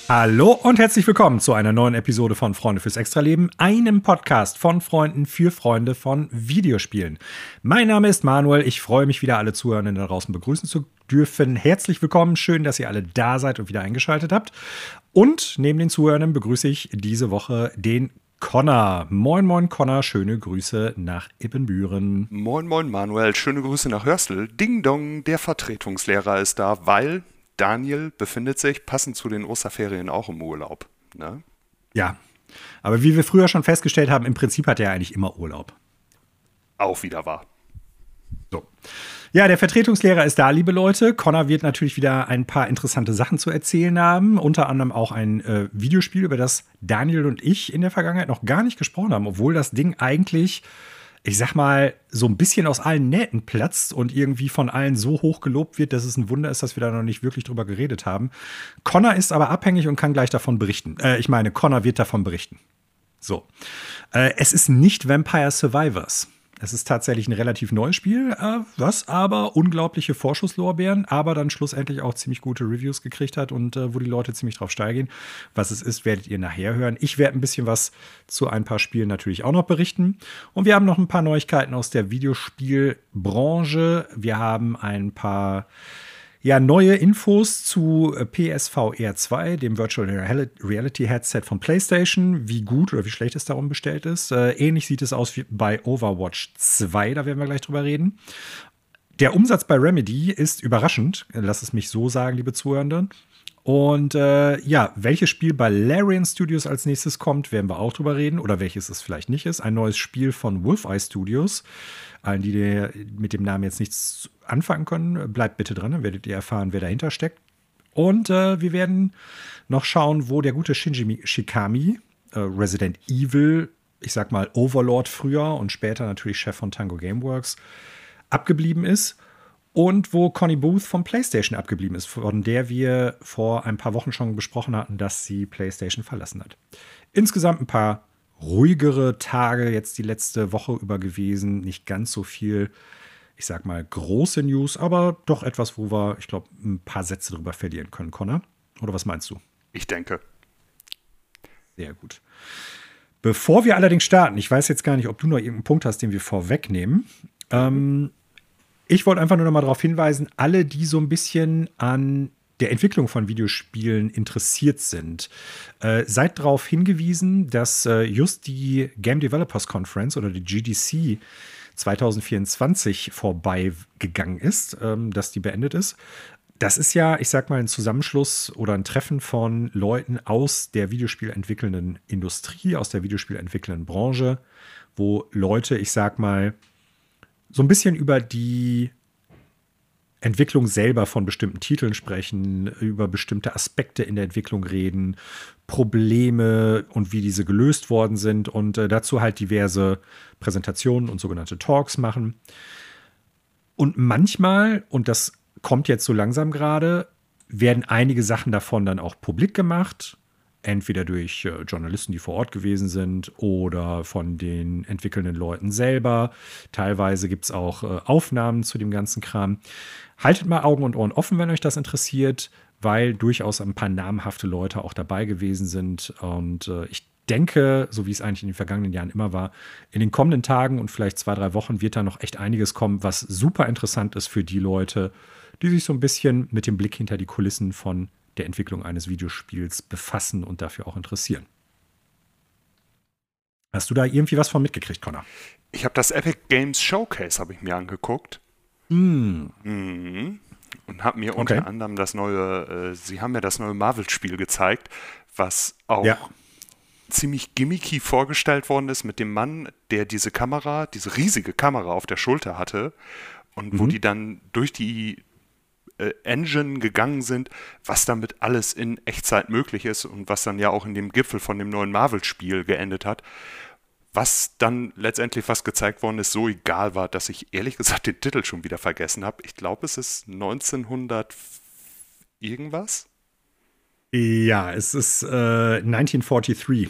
Hallo und herzlich willkommen zu einer neuen Episode von Freunde fürs Extraleben, einem Podcast von Freunden für Freunde von Videospielen. Mein Name ist Manuel, ich freue mich wieder, alle Zuhörenden da draußen begrüßen zu dürfen. Herzlich willkommen, schön, dass ihr alle da seid und wieder eingeschaltet habt. Und neben den Zuhörenden begrüße ich diese Woche den Connor. Moin, moin, Connor, schöne Grüße nach Ibbenbüren. Moin, moin, Manuel, schöne Grüße nach Hörstel. Ding Dong, der Vertretungslehrer ist da, weil Daniel befindet sich passend zu den Osterferien auch im Urlaub. Ne? Ja, aber wie wir früher schon festgestellt haben, im Prinzip hat er eigentlich immer Urlaub. Auch wieder wahr. So. Ja, der Vertretungslehrer ist da, liebe Leute. Connor wird natürlich wieder ein paar interessante Sachen zu erzählen haben. Unter anderem auch ein Videospiel, über das Daniel und ich in der Vergangenheit noch gar nicht gesprochen haben, obwohl das Ding eigentlich, ich sag mal, so ein bisschen aus allen Nähten platzt und irgendwie von allen so hoch gelobt wird, dass es ein Wunder ist, dass wir da noch nicht wirklich drüber geredet haben. Connor ist aber abhängig und kann gleich davon berichten. Connor wird davon berichten. So. Es ist nicht Vampire Survivors. Es ist tatsächlich ein relativ neues Spiel, was aber unglaubliche Vorschusslorbeeren, aber dann schlussendlich auch ziemlich gute Reviews gekriegt hat und wo die Leute ziemlich drauf steigen. Was es ist, werdet ihr nachher hören. Ich werde ein bisschen was zu ein paar Spielen natürlich auch noch berichten. Und wir haben noch ein paar Neuigkeiten aus der Videospielbranche. Wir haben ein paar neue Infos zu PSVR 2, dem Virtual Reality Headset von PlayStation, wie gut oder wie schlecht es darum bestellt ist. Ähnlich sieht es aus wie bei Overwatch 2, da werden wir gleich drüber reden. Der Umsatz bei Remedy ist überraschend, lass es mich so sagen, liebe Zuhörenden. Und welches Spiel bei Larian Studios als nächstes kommt, werden wir auch drüber reden. Oder welches es vielleicht nicht ist. Ein neues Spiel von Wolfeye Studios. Allen, die mit dem Namen jetzt nichts anfangen können, bleibt bitte dran, dann werdet ihr erfahren, wer dahinter steckt. Und wir werden noch schauen, wo der gute Shinji Shikami, Resident Evil, ich sag mal Overlord früher und später natürlich Chef von Tango Gameworks, abgeblieben ist. Und wo Connie Booth von PlayStation abgeblieben ist, von der wir vor ein paar Wochen schon besprochen hatten, dass sie PlayStation verlassen hat. Insgesamt ein paar ruhigere Tage jetzt die letzte Woche über gewesen. Nicht ganz so viel, ich sag mal, große News, aber doch etwas, wo wir, ich glaube, ein paar Sätze drüber verlieren können, Connor. Oder was meinst du? Ich denke. Sehr gut. Bevor wir allerdings starten, ich weiß jetzt gar nicht, ob du noch irgendeinen Punkt hast, den wir vorwegnehmen. Ich wollte einfach nur noch mal darauf hinweisen, alle, die so ein bisschen an der Entwicklung von Videospielen interessiert sind, seid darauf hingewiesen, dass just die Game Developers Conference oder die GDC 2024 vorbeigegangen ist, dass die beendet ist. Das ist ja, ich sag mal, ein Zusammenschluss oder ein Treffen von Leuten aus der Videospielentwickelnden Industrie, aus der Videospielentwickelnden Branche, wo Leute, ich sag mal, so ein bisschen über die Entwicklung selber von bestimmten Titeln sprechen, über bestimmte Aspekte in der Entwicklung reden, Probleme und wie diese gelöst worden sind und dazu halt diverse Präsentationen und sogenannte Talks machen. Und manchmal, und das kommt jetzt so langsam gerade, werden einige Sachen davon dann auch publik gemacht. Entweder durch Journalisten, die vor Ort gewesen sind, oder von den entwickelnden Leuten selber. Teilweise gibt es auch Aufnahmen zu dem ganzen Kram. Haltet mal Augen und Ohren offen, wenn euch das interessiert, weil durchaus ein paar namhafte Leute auch dabei gewesen sind. Und ich denke, so wie es eigentlich in den vergangenen Jahren immer war, in den kommenden Tagen und vielleicht 2-3 Wochen wird da noch echt einiges kommen, was super interessant ist für die Leute, die sich so ein bisschen mit dem Blick hinter die Kulissen von der Entwicklung eines Videospiels befassen und dafür auch interessieren. Hast du da irgendwie was von mitgekriegt, Connor? Ich habe das Epic Games Showcase habe ich mir angeguckt. Und habe mir unter anderem das neue, sie haben mir das neue Marvel-Spiel gezeigt, was auch ziemlich gimmicky vorgestellt worden ist mit dem Mann, der diese riesige Kamera auf der Schulter hatte und wo die dann durch die Engine gegangen sind, was damit alles in Echtzeit möglich ist und was dann ja auch in dem Gipfel von dem neuen Marvel-Spiel geendet hat. Was dann letztendlich was gezeigt worden ist, so egal war, dass ich ehrlich gesagt den Titel schon wieder vergessen habe. Ich glaube, es ist 1900 irgendwas. Ja, es ist 1943.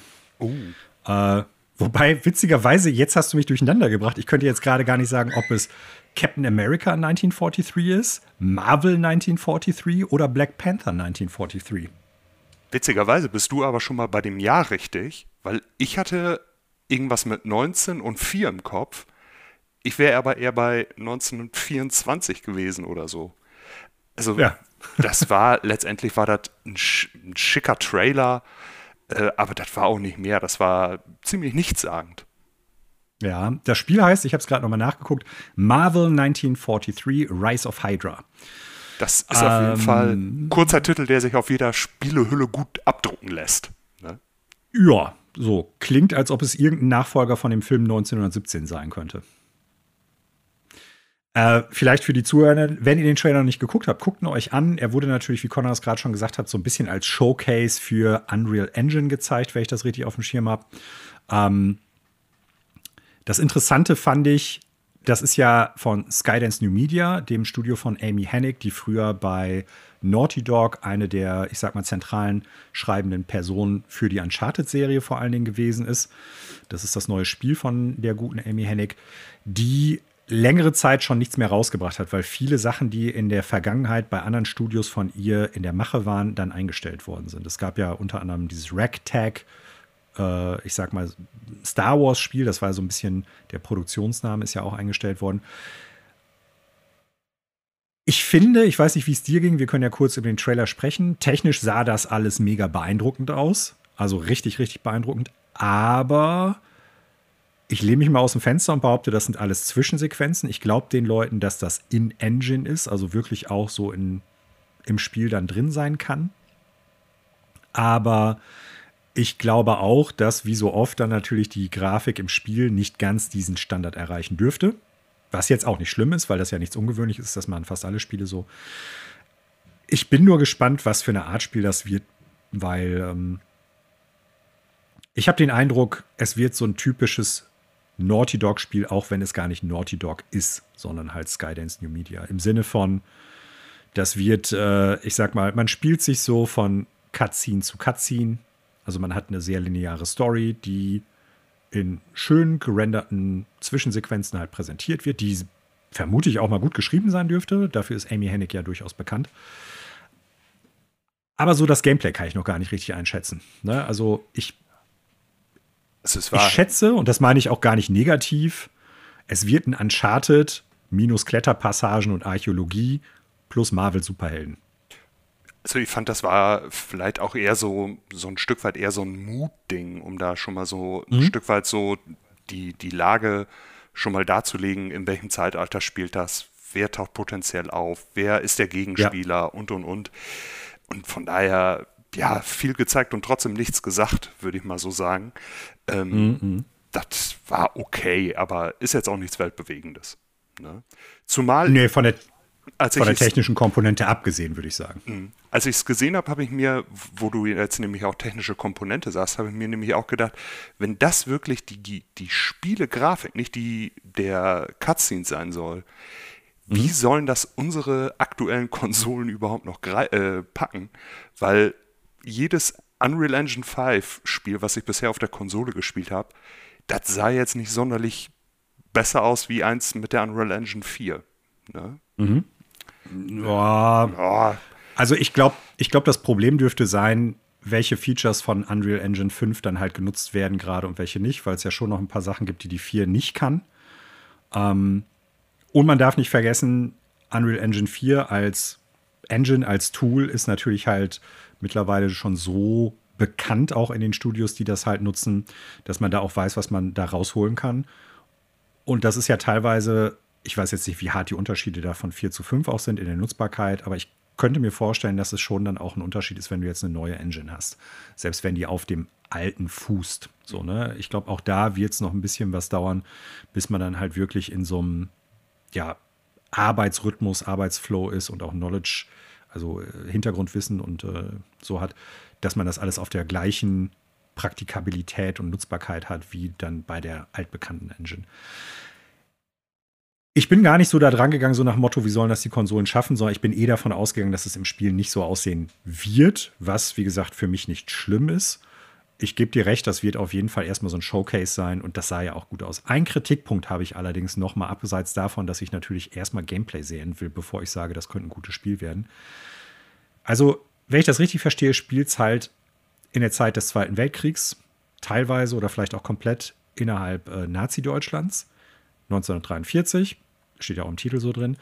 Wobei, witzigerweise, jetzt hast du mich durcheinander gebracht. Ich könnte jetzt gerade gar nicht sagen, ob es Captain America 1943 ist, Marvel 1943 oder Black Panther 1943. Witzigerweise bist du aber schon mal bei dem Jahr richtig, weil ich hatte irgendwas mit 19 und 4 im Kopf. Ich wäre aber eher bei 1924 gewesen oder so. Also Ja. letztendlich war das ein schicker Trailer, aber das war auch nicht mehr. Das war ziemlich nichtssagend. Ja, das Spiel heißt, ich habe es gerade nochmal nachgeguckt, Marvel 1943 Rise of Hydra. Das ist auf jeden Fall ein kurzer Titel, der sich auf jeder Spielehülle gut abdrucken lässt. Ne? Ja, so klingt, als ob es irgendein Nachfolger von dem Film 1917 sein könnte. Vielleicht für die Zuhörer, wenn ihr den Trailer noch nicht geguckt habt, guckt ihn euch an. Er wurde natürlich, wie Conor es gerade schon gesagt hat, so ein bisschen als Showcase für Unreal Engine gezeigt, wenn ich das richtig auf dem Schirm habe. Das Interessante fand ich, das ist ja von Skydance New Media, dem Studio von Amy Hennig, die früher bei Naughty Dog eine der, ich sag mal, zentralen schreibenden Personen für die Uncharted-Serie vor allen Dingen gewesen ist. Das ist das neue Spiel von der guten Amy Hennig, die längere Zeit schon nichts mehr rausgebracht hat, weil viele Sachen, die in der Vergangenheit bei anderen Studios von ihr in der Mache waren, dann eingestellt worden sind. Es gab ja unter anderem dieses Ragtag, ich sag mal, Star Wars Spiel, das war so ein bisschen, der Produktionsname ist ja auch eingestellt worden. Ich finde, ich weiß nicht, wie es dir ging, wir können ja kurz über den Trailer sprechen. Technisch sah das alles mega beeindruckend aus, also richtig, richtig beeindruckend, aber ich lehne mich mal aus dem Fenster und behaupte, das sind alles Zwischensequenzen. Ich glaube den Leuten, dass das in-Engine ist, also wirklich auch so im Spiel dann drin sein kann. Aber ich glaube auch, dass wie so oft dann natürlich die Grafik im Spiel nicht ganz diesen Standard erreichen dürfte. Was jetzt auch nicht schlimm ist, weil das ja nichts Ungewöhnliches ist, das machen fast alle Spiele so. Ich bin nur gespannt, was für eine Art Spiel das wird, weil ich habe den Eindruck, es wird so ein typisches Naughty Dog-Spiel, auch wenn es gar nicht Naughty Dog ist, sondern halt Skydance New Media. Im Sinne von, das wird, ich sag mal, man spielt sich so von Cutscene zu Cutscene. Also man hat eine sehr lineare Story, die in schön gerenderten Zwischensequenzen halt präsentiert wird, die vermutlich auch mal gut geschrieben sein dürfte. Dafür ist Amy Hennig ja durchaus bekannt. Aber so das Gameplay kann ich noch gar nicht richtig einschätzen. Ne? Also ich schätze, und das meine ich auch gar nicht negativ, es wird ein Uncharted minus Kletterpassagen und Archäologie plus Marvel-Superhelden. Also ich fand, das war vielleicht auch eher so ein Stück weit eher so ein Mut-Ding, um da schon mal so ein Stück weit so die Lage schon mal darzulegen, in welchem Zeitalter spielt das, wer taucht potenziell auf, wer ist der Gegenspieler und. Und von daher, ja, viel gezeigt und trotzdem nichts gesagt, würde ich mal so sagen. Das war okay, aber ist jetzt auch nichts Weltbewegendes. Ne? Zumal... Nee, von der technischen Komponente abgesehen, würde ich sagen. Als ich es gesehen habe, habe ich mir, wo du jetzt nämlich auch technische Komponente sagst, habe ich mir nämlich auch gedacht, wenn das wirklich die Spielegrafik, nicht der Cutscene sein soll, wie sollen das unsere aktuellen Konsolen überhaupt noch packen? Weil jedes Unreal Engine 5 Spiel, was ich bisher auf der Konsole gespielt habe, das sah jetzt nicht sonderlich besser aus wie eins mit der Unreal Engine 4. Ne? Ja. Also ich glaube, das Problem dürfte sein, welche Features von Unreal Engine 5 dann halt genutzt werden gerade und welche nicht, weil es ja schon noch ein paar Sachen gibt, die 4 nicht kann. Und man darf nicht vergessen, Unreal Engine 4 als Engine, als Tool ist natürlich halt mittlerweile schon so bekannt, auch in den Studios, die das halt nutzen, dass man da auch weiß, was man da rausholen kann. Und das ist ja teilweise, ich weiß jetzt nicht, wie hart die Unterschiede da von 4 zu 5 auch sind in der Nutzbarkeit, aber ich könnte mir vorstellen, dass es schon dann auch ein Unterschied ist, wenn du jetzt eine neue Engine hast. Selbst wenn die auf dem alten fußt. So, ne? Ich glaube, auch da wird es noch ein bisschen was dauern, bis man dann halt wirklich in so einem Arbeitsrhythmus, Arbeitsflow ist und auch Knowledge, also Hintergrundwissen und so hat, dass man das alles auf der gleichen Praktikabilität und Nutzbarkeit hat, wie dann bei der altbekannten Engine. Ich bin gar nicht so da dran gegangen, so nach Motto, wie sollen das die Konsolen schaffen, sondern ich bin davon ausgegangen, dass es im Spiel nicht so aussehen wird, was, wie gesagt, für mich nicht schlimm ist. Ich gebe dir recht, das wird auf jeden Fall erstmal so ein Showcase sein und das sah ja auch gut aus. Ein Kritikpunkt habe ich allerdings noch mal abseits davon, dass ich natürlich erstmal Gameplay sehen will, bevor ich sage, das könnte ein gutes Spiel werden. Also, wenn ich das richtig verstehe, spielt es halt in der Zeit des Zweiten Weltkriegs, teilweise oder vielleicht auch komplett innerhalb Nazi-Deutschlands, 1943, steht ja auch im Titel so drin.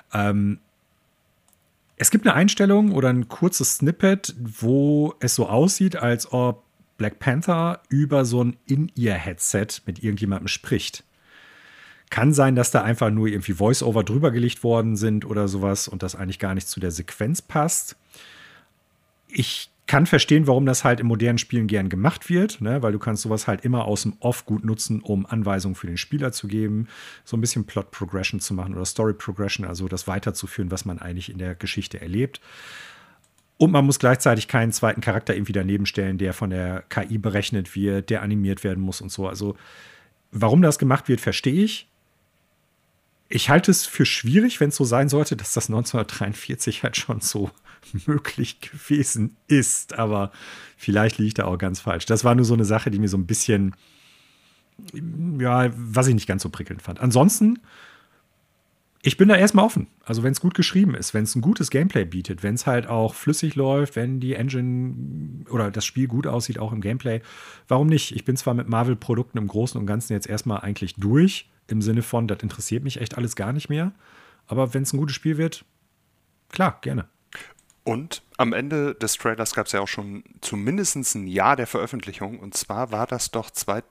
Es gibt eine Einstellung oder ein kurzes Snippet, wo es so aussieht, als ob Black Panther über so ein In-Ear-Headset mit irgendjemandem spricht. Kann sein, dass da einfach nur irgendwie Voice-Over drüber gelegt worden sind oder sowas und das eigentlich gar nicht zu der Sequenz passt. Ich kann verstehen, warum das halt in modernen Spielen gern gemacht wird, ne? Weil du kannst sowas halt immer aus dem Off gut nutzen, um Anweisungen für den Spieler zu geben, so ein bisschen Plot-Progression zu machen oder Story-Progression, also das weiterzuführen, was man eigentlich in der Geschichte erlebt. Und man muss gleichzeitig keinen zweiten Charakter irgendwie daneben stellen, der von der KI berechnet wird, der animiert werden muss und so. Also warum das gemacht wird, verstehe ich. Ich halte es für schwierig, wenn es so sein sollte, dass das 1943 halt schon so möglich gewesen ist. Aber vielleicht liege ich da auch ganz falsch. Das war nur so eine Sache, die mir so ein bisschen, ja, was ich nicht ganz so prickelnd fand. Ansonsten, ich bin da erstmal offen. Also wenn es gut geschrieben ist, wenn es ein gutes Gameplay bietet, wenn es halt auch flüssig läuft, wenn die Engine oder das Spiel gut aussieht, auch im Gameplay, warum nicht? Ich bin zwar mit Marvel-Produkten im Großen und Ganzen jetzt erstmal eigentlich durch, im Sinne von, das interessiert mich echt alles gar nicht mehr. Aber wenn es ein gutes Spiel wird, klar, gerne. Und am Ende des Trailers gab es ja auch schon zumindest ein Jahr der Veröffentlichung. Und zwar war das doch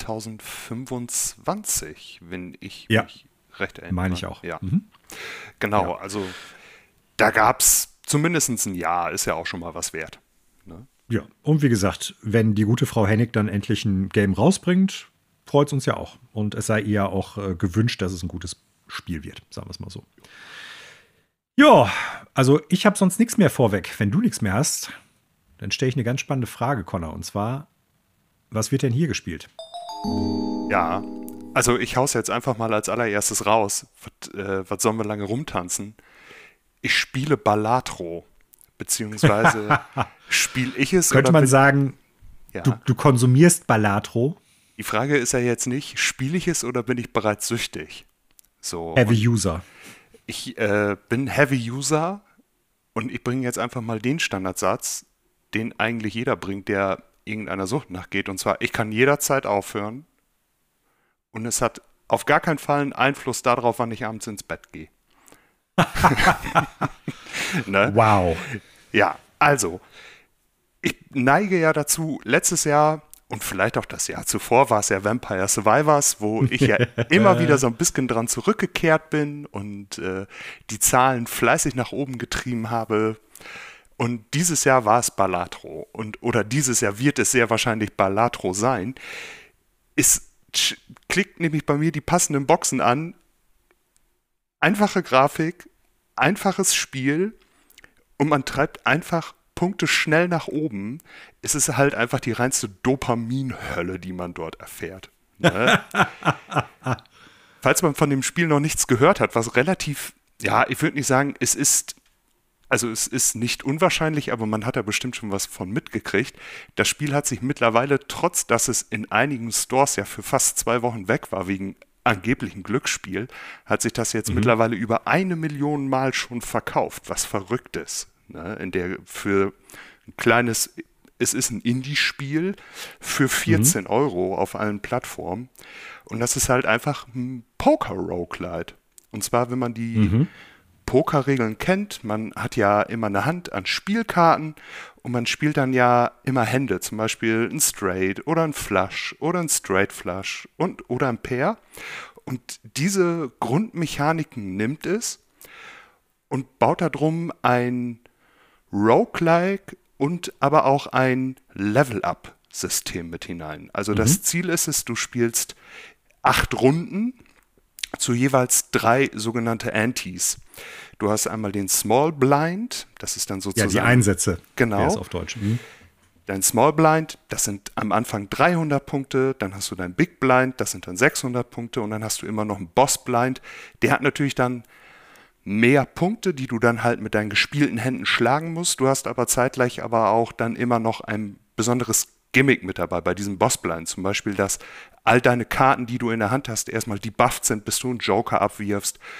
2025, wenn ich mich recht erinnere. Meine ich auch. Ja. Genau, also da gab es zumindest ein Jahr, ist ja auch schon mal was wert. Ne? Ja, und wie gesagt, wenn die gute Frau Hennig dann endlich ein Game rausbringt, freut es uns ja auch. Und es sei ihr auch gewünscht, dass es ein gutes Spiel wird, sagen wir es mal so. Ja, also ich habe sonst nichts mehr vorweg. Wenn du nichts mehr hast, dann stelle ich eine ganz spannende Frage, Connor. Und zwar, was wird denn hier gespielt? Ja, also ich hau's jetzt einfach mal als allererstes raus. Was sollen wir lange rumtanzen? Ich spiele Balatro. Beziehungsweise spiele ich es. Könnte man sagen, ja. du konsumierst Balatro? Die Frage ist ja jetzt nicht, spiele ich es oder bin ich bereits süchtig? So, Heavy User. Ich bin Heavy User und ich bringe jetzt einfach mal den Standardsatz, den eigentlich jeder bringt, der irgendeiner Sucht nachgeht. Und zwar, ich kann jederzeit aufhören und es hat auf gar keinen Fall einen Einfluss darauf, wann ich abends ins Bett gehe. Ne? Wow. Ja, also, ich neige ja dazu, letztes Jahr und vielleicht auch das Jahr zuvor war es ja Vampire Survivors, wo ich ja immer wieder so ein bisschen dran zurückgekehrt bin und die Zahlen fleißig nach oben getrieben habe. Und dieses Jahr war es Balatro. Oder dieses Jahr wird es sehr wahrscheinlich Balatro sein. Es klickt nämlich bei mir die passenden Boxen an. Einfache Grafik, einfaches Spiel und man treibt einfach Punkte schnell nach oben. Es ist halt einfach die reinste Dopaminhölle, die man dort erfährt. Ne? Falls man von dem Spiel noch nichts gehört hat, was relativ, ja, ich würde nicht sagen, es ist nicht unwahrscheinlich, aber man hat da bestimmt schon was von mitgekriegt. Das Spiel hat sich mittlerweile, trotz dass es in einigen Stores ja für fast 2 Wochen weg war, wegen angeblichen Glücksspiel, hat sich das jetzt mittlerweile über 1 Million Mal schon verkauft, was verrückt ist. Ne? Für ein kleines, es ist ein Indie-Spiel für 14 Euro auf allen Plattformen. Und das ist halt einfach ein Poker-Roguelite. Und zwar, wenn man die Pokerregeln kennt, man hat ja immer eine Hand an Spielkarten und man spielt dann ja immer Hände, zum Beispiel ein Straight oder ein Flush oder ein Straight Flush oder ein Pair. Und diese Grundmechaniken nimmt es und baut darum ein Roguelike und aber auch ein Level-Up-System mit hinein. Also das Ziel ist es, du spielst 8 Runden zu jeweils 3 sogenannte Antes. Du hast einmal den Small Blind, das ist dann sozusagen... Ja, die Einsätze. Genau. Ist auf Deutsch. Dein Small Blind, das sind am Anfang 300 Punkte, dann hast du dein Big Blind, das sind dann 600 Punkte und dann hast du immer noch einen Boss Blind. Der hat natürlich dann mehr Punkte, die du dann halt mit deinen gespielten Händen schlagen musst. Du hast aber zeitgleich aber auch dann immer noch ein besonderes Gimmick mit dabei bei diesem Bossblind. Zum Beispiel, dass all deine Karten, die du in der Hand hast, erstmal debufft sind, bis du einen Joker abwirfst.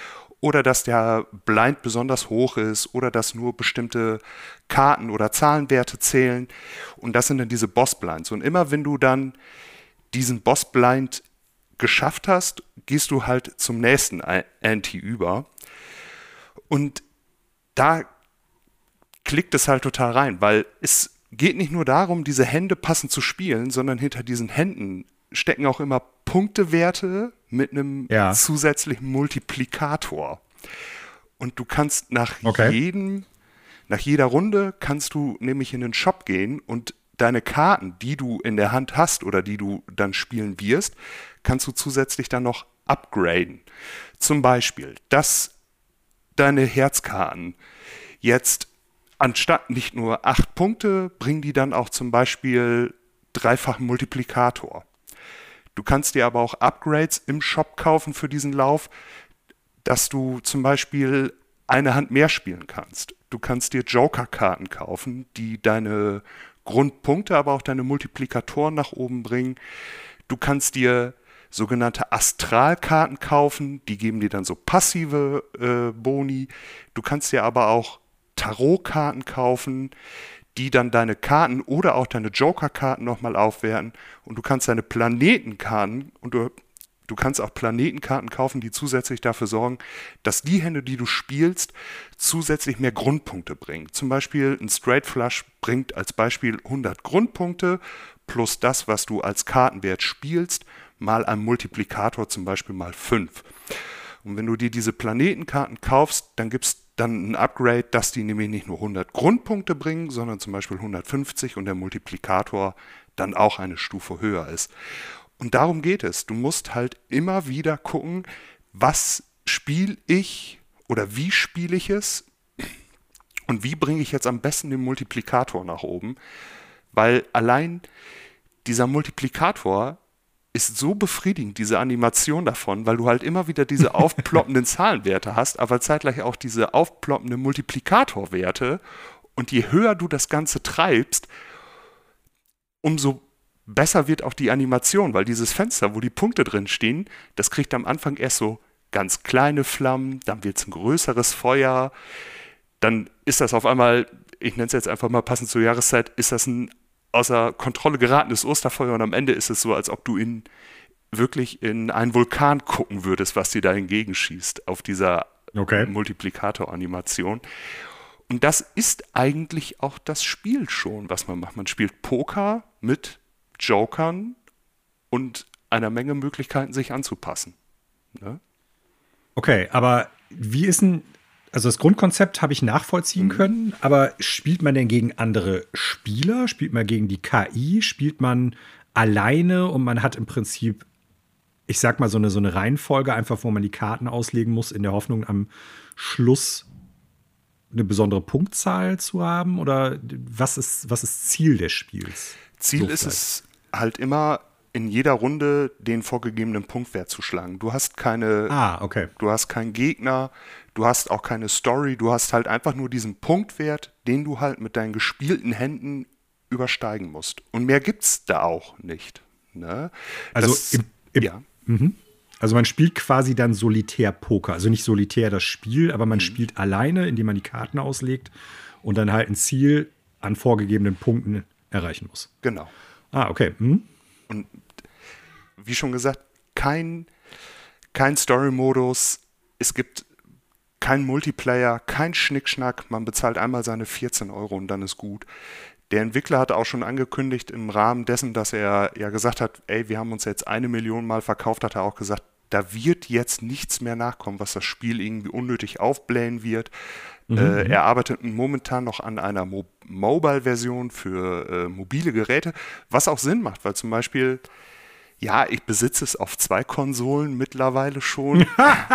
oder dass der Blind besonders hoch ist oder dass nur bestimmte Karten oder Zahlenwerte zählen. Und das sind dann diese Boss-Blinds. Und immer wenn du dann diesen Boss-Blind geschafft hast, gehst du halt zum nächsten Ante über. Und da klickt es halt total rein, weil es geht nicht nur darum, diese Hände passend zu spielen, sondern hinter diesen Händen stecken auch immer Punktewerte mit einem zusätzlichen Multiplikator. Und du kannst nach jeder Runde kannst du nämlich in den Shop gehen und deine Karten, die du in der Hand hast oder die du dann spielen wirst, kannst du zusätzlich dann noch upgraden. Zum Beispiel, dass deine Herzkarten jetzt anstatt nicht nur 8 Punkte, bringen die dann auch zum Beispiel dreifachen Multiplikator. Du kannst dir aber auch Upgrades im Shop kaufen für diesen Lauf, dass du zum Beispiel eine Hand mehr spielen kannst. Du kannst dir Joker-Karten kaufen, die deine Grundpunkte, aber auch deine Multiplikatoren nach oben bringen. Du kannst dir sogenannte Astralkarten kaufen, die geben dir dann so passive Boni. Du kannst dir aber auch Tarotkarten kaufen, die dann deine Karten oder auch deine Joker-Karten nochmal aufwerten. Und du kannst deine Planetenkarten und du kannst auch Planetenkarten kaufen, die zusätzlich dafür sorgen, dass die Hände, die du spielst, zusätzlich mehr Grundpunkte bringen. Zum Beispiel ein Straight Flush bringt als Beispiel 100 Grundpunkte plus das, was du als Kartenwert spielst, mal ein Multiplikator, zum Beispiel mal 5. Und wenn du dir diese Planetenkarten kaufst, dann gibt es dann ein Upgrade, dass die nämlich nicht nur 100 Grundpunkte bringen, sondern zum Beispiel 150 und der Multiplikator dann auch eine Stufe höher ist. Und darum geht es. Du musst halt immer wieder gucken, was spiele ich oder wie spiele ich es und wie bringe ich jetzt am besten den Multiplikator nach oben. Weil allein dieser Multiplikator ist so befriedigend, diese Animation davon, weil du halt immer wieder diese aufploppenden Zahlenwerte hast, aber zeitgleich auch diese aufploppenden Multiplikatorwerte. Und je höher du das Ganze treibst, umso besser wird auch die Animation, weil dieses Fenster, wo die Punkte drin stehen, das kriegt am Anfang erst so ganz kleine Flammen, dann wird es ein größeres Feuer, dann ist das auf einmal, ich nenne es jetzt einfach mal passend zur Jahreszeit, ist das ein außer Kontrolle geratenes Osterfeuer und am Ende ist es so, als ob du wirklich in einen Vulkan gucken würdest, was dir da entgegenschießt auf dieser Multiplikator-Animation. Und das ist eigentlich auch das Spiel schon, was man macht. Man spielt Poker mit Jokern und einer Menge Möglichkeiten, sich anzupassen. Ne? Okay, aber wie ist denn, also das Grundkonzept habe ich nachvollziehen können, aber spielt man denn gegen andere Spieler? Spielt man gegen die KI? Spielt man alleine und man hat im Prinzip, ich sag mal, so eine Reihenfolge, einfach wo man die Karten auslegen muss, in der Hoffnung, am Schluss eine besondere Punktzahl zu haben? Oder was ist Ziel des Spiels? Ziel ist es halt immer, in jeder Runde den vorgegebenen Punktwert zu schlagen. Du hast du hast keinen Gegner, du hast auch keine Story, du hast halt einfach nur diesen Punktwert, den du halt mit deinen gespielten Händen übersteigen musst. Und mehr gibt's da auch nicht. Ne? Also Also man spielt quasi dann Solitär-Poker. Also nicht solitär das Spiel, aber man spielt alleine, indem man die Karten auslegt und dann halt ein Ziel an vorgegebenen Punkten erreichen muss. Genau. Ah, okay. Und wie schon gesagt, kein Story-Modus, es gibt keinen Multiplayer, kein Schnickschnack, man bezahlt einmal seine 14 Euro und dann ist gut. Der Entwickler hat auch schon angekündigt im Rahmen dessen, dass er ja gesagt hat, ey, wir haben uns jetzt 1 Million Mal verkauft, hat er auch gesagt, da wird jetzt nichts mehr nachkommen, was das Spiel irgendwie unnötig aufblähen wird. Er arbeitet momentan noch an einer Mobile-Version für mobile Geräte, was auch Sinn macht, weil zum Beispiel, ja, ich besitze es auf 2 Konsolen mittlerweile schon,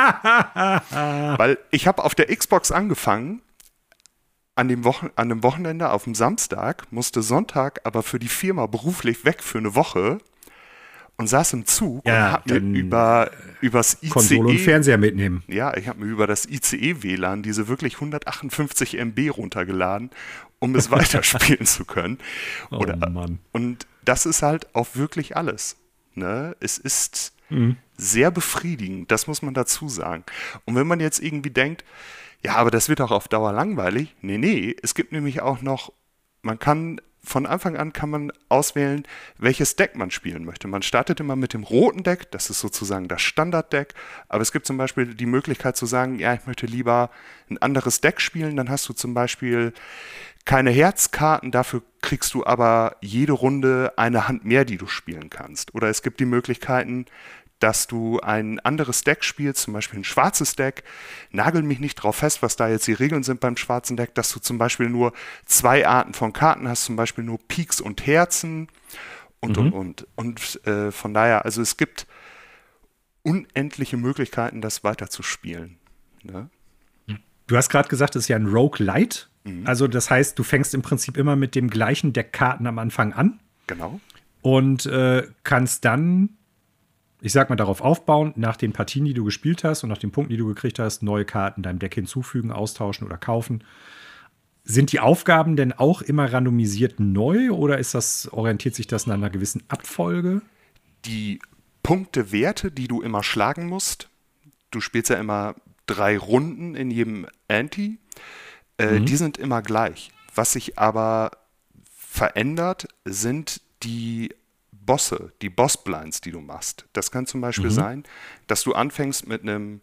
weil ich habe auf der Xbox angefangen, an dem Wochenende auf dem Samstag, musste Sonntag aber für die Firma beruflich weg für eine Woche und saß im Zug und habe mir übers ICE Konsole und Fernseher mitnehmen. Ja, ich habe mir über das ICE-WLAN diese wirklich 158 MB runtergeladen, um es weiterspielen zu können. Oh Mann. Und das ist halt auch wirklich alles. Ne? Es ist sehr befriedigend, das muss man dazu sagen. Und wenn man jetzt irgendwie denkt, ja, aber das wird auch auf Dauer langweilig. Nee, es gibt nämlich auch noch, von Anfang an kann man auswählen, welches Deck man spielen möchte. Man startet immer mit dem roten Deck, das ist sozusagen das Standarddeck, aber es gibt zum Beispiel die Möglichkeit zu sagen, ja, ich möchte lieber ein anderes Deck spielen, dann hast du zum Beispiel keine Herzkarten, dafür kriegst du aber jede Runde eine Hand mehr, die du spielen kannst. Oder es gibt die Möglichkeiten, dass du ein anderes Deck spielst, zum Beispiel ein schwarzes Deck. Nagel mich nicht drauf fest, was da jetzt die Regeln sind beim schwarzen Deck, dass du zum Beispiel nur 2 Arten von Karten hast, zum Beispiel nur Piks und Herzen und. Und von daher, also es gibt unendliche Möglichkeiten, das weiter zu spielen. Ne? Du hast gerade gesagt, es ist ja ein Roguelite. Also das heißt, du fängst im Prinzip immer mit dem gleichen Deck Karten am Anfang an. Genau. Und kannst dann, ich sag mal, darauf aufbauen, nach den Partien, die du gespielt hast und nach den Punkten, die du gekriegt hast, neue Karten deinem Deck hinzufügen, austauschen oder kaufen. Sind die Aufgaben denn auch immer randomisiert neu oder orientiert sich das an einer gewissen Abfolge? Die Punktewerte, die du immer schlagen musst, du spielst ja immer 3 Runden in jedem Ante, die sind immer gleich. Was sich aber verändert, sind die Bosse, die Bossblinds, die du machst. Das kann zum Beispiel sein, dass du anfängst mit einem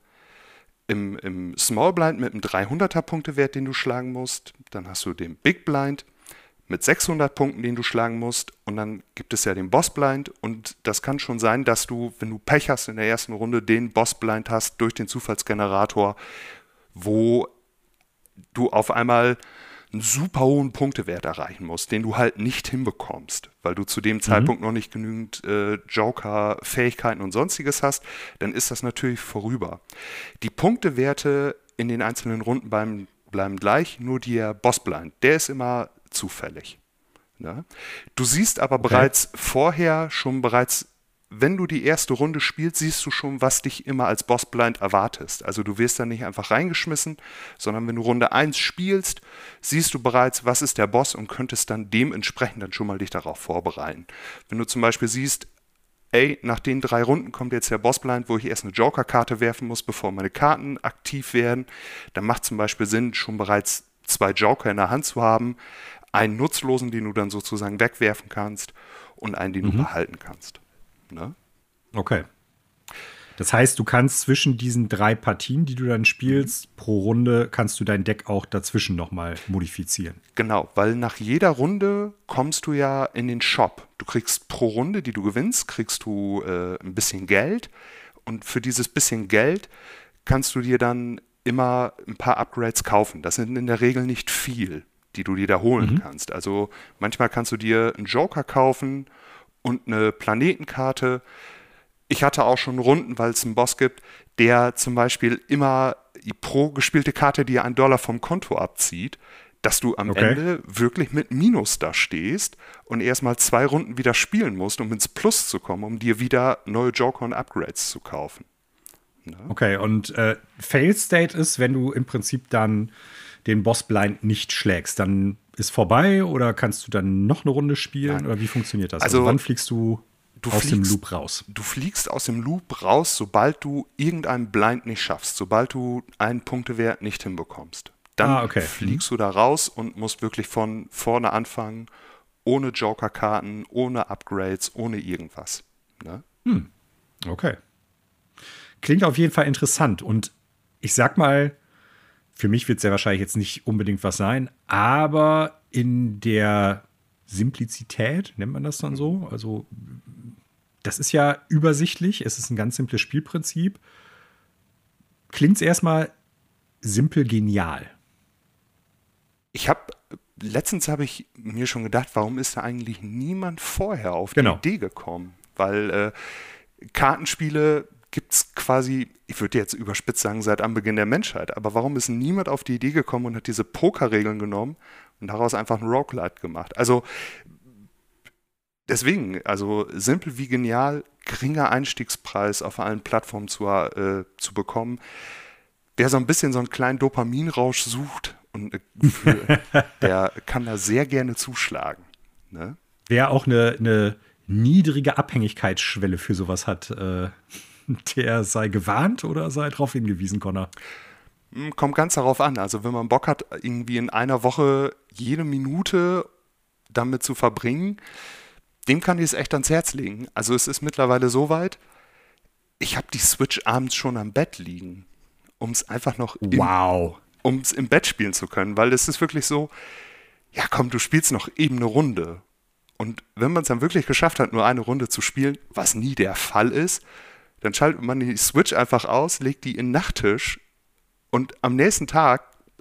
im Small Blind mit einem 300er Punktewert, den du schlagen musst. Dann hast du den Big Blind mit 600 Punkten, den du schlagen musst. Und dann gibt es ja den Boss Blind. Und das kann schon sein, dass du, wenn du Pech hast in der ersten Runde, den Boss Blind hast durch den Zufallsgenerator, wo du auf einmal einen super hohen Punktewert erreichen musst, den du halt nicht hinbekommst, weil du zu dem Zeitpunkt noch nicht genügend Joker, Fähigkeiten und sonstiges hast, dann ist das natürlich vorüber. Die Punktewerte in den einzelnen Runden bleiben gleich, nur der Bossblind, der ist immer zufällig. Ne? Du siehst aber bereits vorher wenn du die erste Runde spielst, siehst du schon, was dich immer als Bossblind erwartest. Also du wirst dann nicht einfach reingeschmissen, sondern wenn du Runde 1 spielst, siehst du bereits, was ist der Boss und könntest dann dementsprechend dann schon mal dich darauf vorbereiten. Wenn du zum Beispiel siehst, nach den 3 Runden kommt jetzt der Bossblind, wo ich erst eine Joker-Karte werfen muss, bevor meine Karten aktiv werden, dann macht zum Beispiel Sinn, schon bereits 2 Joker in der Hand zu haben, einen nutzlosen, den du dann sozusagen wegwerfen kannst und einen, den du behalten kannst. Ne? Okay. Das heißt, du kannst zwischen diesen 3 Partien, die du dann spielst, pro Runde kannst du dein Deck auch dazwischen nochmal modifizieren. Genau, weil nach jeder Runde kommst du ja in den Shop. Du kriegst pro Runde, die du gewinnst, kriegst du ein bisschen Geld. Und für dieses bisschen Geld kannst du dir dann immer ein paar Upgrades kaufen. Das sind in der Regel nicht viel, die du dir da holen kannst. Also manchmal kannst du dir einen Joker kaufen und eine Planetenkarte. Ich hatte auch schon Runden, weil es einen Boss gibt, der zum Beispiel immer pro gespielte Karte dir $1 vom Konto abzieht, dass du am Ende wirklich mit Minus da stehst und erstmal 2 Runden wieder spielen musst, um ins Plus zu kommen, um dir wieder neue Joker und Upgrades zu kaufen. Ne? Okay, und Fail State ist, wenn du im Prinzip dann den Bossblind nicht schlägst, dann ist vorbei oder kannst du dann noch eine Runde spielen? Nein. Oder wie funktioniert das? Also wann fliegst du aus dem Loop raus? Du fliegst aus dem Loop raus, sobald du irgendeinen Blind nicht schaffst, sobald du einen Punktewert nicht hinbekommst. Dann fliegst du da raus und musst wirklich von vorne anfangen, ohne Joker-Karten, ohne Upgrades, ohne irgendwas. Ne? Okay. Klingt auf jeden Fall interessant. Und ich sag mal, für mich wird es ja wahrscheinlich jetzt nicht unbedingt was sein, aber in der Simplizität, nennt man das dann so, also das ist ja übersichtlich, es ist ein ganz simples Spielprinzip. Klingt es erstmal simpel genial. Letztens habe ich mir schon gedacht, warum ist da eigentlich niemand vorher auf die Idee gekommen? Weil Kartenspiele gibt es quasi, ich würde jetzt überspitzt sagen, seit Anbeginn der Menschheit. Aber warum ist niemand auf die Idee gekommen und hat diese Pokerregeln genommen und daraus einfach ein Roguelite gemacht? Also deswegen, also simpel wie genial, geringer Einstiegspreis auf allen Plattformen zu bekommen. Wer so ein bisschen so einen kleinen Dopaminrausch sucht und ein Gefühl, der kann da sehr gerne zuschlagen. Ne? Wäre auch eine niedrige Abhängigkeitsschwelle für sowas hat, der sei gewarnt oder sei darauf hingewiesen, Connor? Kommt ganz darauf an. Also wenn man Bock hat, irgendwie in einer Woche jede Minute damit zu verbringen, dem kann ich es echt ans Herz legen. Also es ist mittlerweile so weit, ich habe die Switch abends schon am Bett liegen, um es einfach noch um es im Bett spielen zu können, weil es ist wirklich so, ja komm, du spielst noch eben eine Runde. Und wenn man es dann wirklich geschafft hat, nur eine Runde zu spielen, was nie der Fall ist, dann schaltet man die Switch einfach aus, legt die in den Nachttisch und am nächsten Tag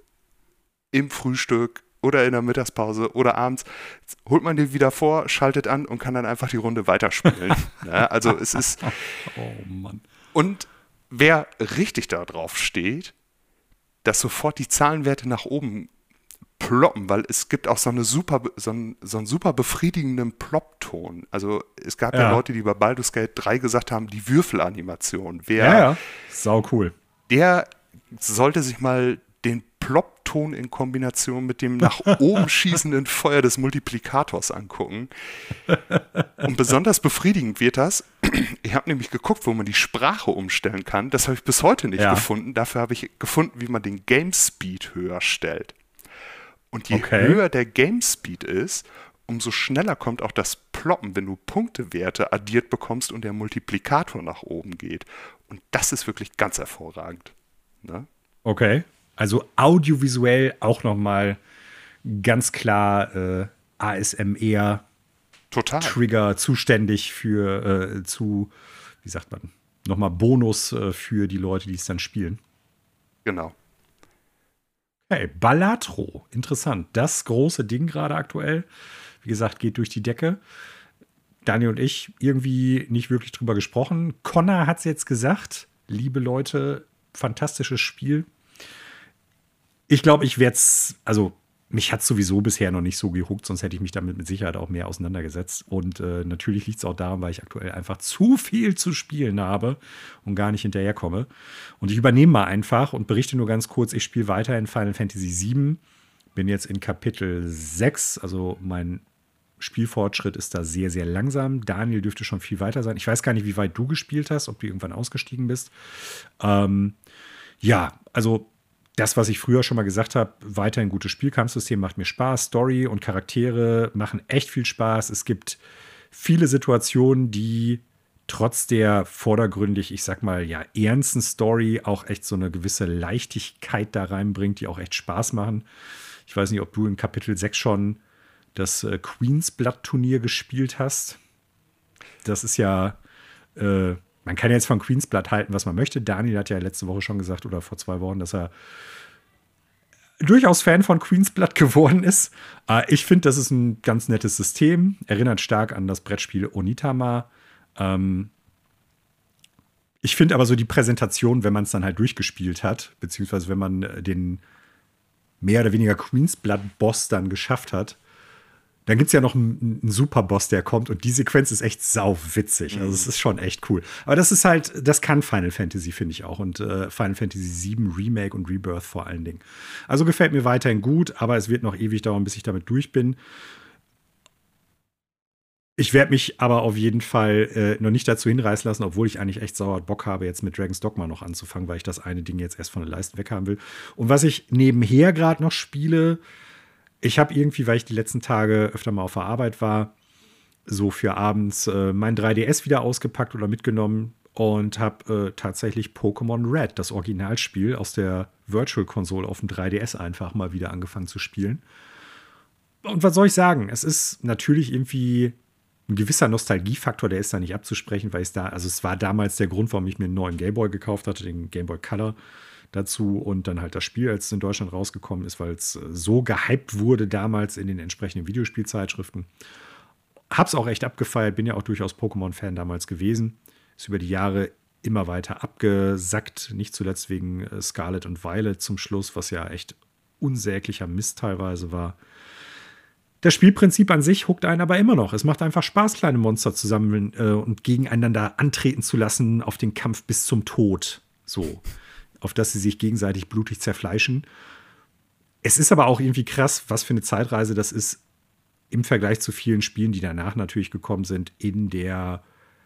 im Frühstück oder in der Mittagspause oder abends holt man die wieder vor, schaltet an und kann dann einfach die Runde weiterspielen. Ja, also es ist... Oh Mann. Und wer richtig da drauf steht, dass sofort die Zahlenwerte nach oben ploppen, weil es gibt auch so einen super befriedigenden Plopp-Ton. Also es gab ja Leute, die bei Baldur's Gate 3 gesagt haben, die Würfelanimation. Sau cool. Der sollte sich mal den Plopp-Ton in Kombination mit dem nach oben schießenden Feuer des Multiplikators angucken. Und besonders befriedigend wird das. Ich habe nämlich geguckt, wo man die Sprache umstellen kann. Das habe ich bis heute nicht gefunden. Dafür habe ich gefunden, wie man den Game Speed höher stellt. Und je höher der Game Speed ist, umso schneller kommt auch das Ploppen, wenn du Punktewerte addiert bekommst und der Multiplikator nach oben geht. Und das ist wirklich ganz hervorragend. Ne? Okay, also audiovisuell auch noch mal ganz klar ASMR Trigger zuständig für wie sagt man, nochmal Bonus für die Leute, die es dann spielen. Genau. Okay, Balatro, interessant. Das große Ding gerade aktuell, wie gesagt, geht durch die Decke. Daniel und ich irgendwie nicht wirklich drüber gesprochen. Connor hat es jetzt gesagt. Liebe Leute, fantastisches Spiel. Ich glaube, ich werde es, also mich hat es sowieso bisher noch nicht so gehuckt, sonst hätte ich mich damit mit Sicherheit auch mehr auseinandergesetzt. Und natürlich liegt es auch daran, weil ich aktuell einfach zu viel zu spielen habe und gar nicht hinterherkomme. Und ich übernehme mal einfach und berichte nur ganz kurz, ich spiele weiter in Final Fantasy VII. Bin jetzt in Kapitel 6, also mein Spielfortschritt ist da sehr, sehr langsam. Daniel dürfte schon viel weiter sein. Ich weiß gar nicht, wie weit du gespielt hast, ob du irgendwann ausgestiegen bist. Ja, also das, was ich früher schon mal gesagt habe, weiterhin gutes Spielkampfsystem, macht mir Spaß. Story und Charaktere machen echt viel Spaß. Es gibt viele Situationen, die trotz der vordergründig, ich sag mal, ja, ernsten Story auch echt so eine gewisse Leichtigkeit da reinbringt, die auch echt Spaß machen. Ich weiß nicht, ob du in Kapitel 6 schon das Queen's Blood Turnier gespielt hast. Das ist ja man kann jetzt von Queen's Blood halten, was man möchte. Daniel hat ja letzte Woche schon gesagt, oder vor 2 Wochen, dass er durchaus Fan von Queen's Blood geworden ist. Ich finde, das ist ein ganz nettes System. Erinnert stark an das Brettspiel Onitama. Ich finde aber so die Präsentation, wenn man es dann halt durchgespielt hat, beziehungsweise wenn man den mehr oder weniger Queen's Blood Boss dann geschafft hat, dann gibt es ja noch einen Superboss, der kommt und die Sequenz ist echt sau witzig. Also es ist schon echt cool. Aber das ist halt, das kann Final Fantasy, finde ich auch. Und Final Fantasy VII Remake und Rebirth vor allen Dingen. Also gefällt mir weiterhin gut, aber es wird noch ewig dauern, bis ich damit durch bin. Ich werde mich aber auf jeden Fall noch nicht dazu hinreißen lassen, obwohl ich eigentlich echt sauer Bock habe, jetzt mit Dragon's Dogma noch anzufangen, weil ich das eine Ding jetzt erst von der Leiste weghaben will. Und was ich nebenher gerade noch spiele, ich habe irgendwie, weil ich die letzten Tage öfter mal auf der Arbeit war, so für abends mein 3DS wieder ausgepackt oder mitgenommen und habe tatsächlich Pokémon Red, das Originalspiel aus der Virtual Console auf dem 3DS einfach mal wieder angefangen zu spielen. Und was soll ich sagen? Es ist natürlich irgendwie ein gewisser Nostalgiefaktor, der ist da nicht abzusprechen, weil es war damals der Grund, warum ich mir einen neuen Gameboy gekauft hatte, den Gameboy Color dazu und dann halt das Spiel, als es in Deutschland rausgekommen ist, weil es so gehypt wurde damals in den entsprechenden Videospielzeitschriften. Hab's auch echt abgefeiert, bin ja auch durchaus Pokémon-Fan damals gewesen. Ist über die Jahre immer weiter abgesackt, nicht zuletzt wegen Scarlet und Violet zum Schluss, was ja echt unsäglicher Mist teilweise war. Das Spielprinzip an sich huckt einen aber immer noch. Es macht einfach Spaß, kleine Monster zu sammeln und gegeneinander antreten zu lassen auf den Kampf bis zum Tod. So. Auf dass sie sich gegenseitig blutig zerfleischen. Es ist aber auch irgendwie krass, was für eine Zeitreise das ist, im Vergleich zu vielen Spielen, die danach natürlich gekommen sind, in der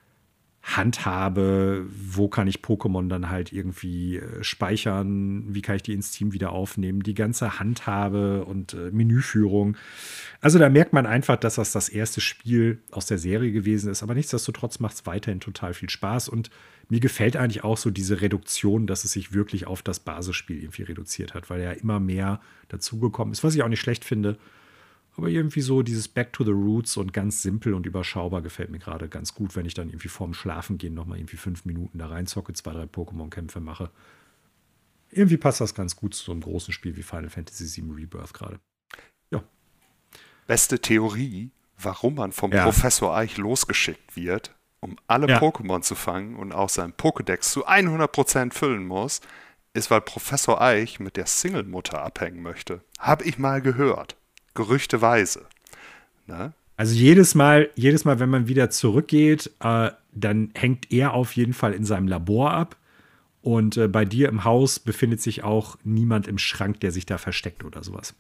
Handhabe, wo kann ich Pokémon dann halt irgendwie speichern, wie kann ich die ins Team wieder aufnehmen, die ganze Handhabe und Menüführung. Also da merkt man einfach, dass das erste Spiel aus der Serie gewesen ist, aber nichtsdestotrotz macht es weiterhin total viel Spaß und mir gefällt eigentlich auch so diese Reduktion, dass es sich wirklich auf das Basisspiel irgendwie reduziert hat, weil ja immer mehr dazugekommen ist, was ich auch nicht schlecht finde. Aber irgendwie so dieses Back to the Roots und ganz simpel und überschaubar gefällt mir gerade ganz gut, wenn ich dann irgendwie vorm Schlafengehen noch mal irgendwie 5 Minuten da reinzocke, 2, 3 Pokémon-Kämpfe mache. Irgendwie passt das ganz gut zu so einem großen Spiel wie Final Fantasy VII Rebirth gerade. Ja. Beste Theorie, warum man vom Professor Eich losgeschickt wird, um alle Pokémon zu fangen und auch seinen Pokédex zu 100% füllen muss, ist, weil Professor Eich mit der Single-Mutter abhängen möchte. Hab ich mal gehört. Gerüchteweise. Ne? Also jedes Mal, wenn man wieder zurückgeht, dann hängt er auf jeden Fall in seinem Labor ab. Und bei dir im Haus befindet sich auch niemand im Schrank, der sich da versteckt oder sowas.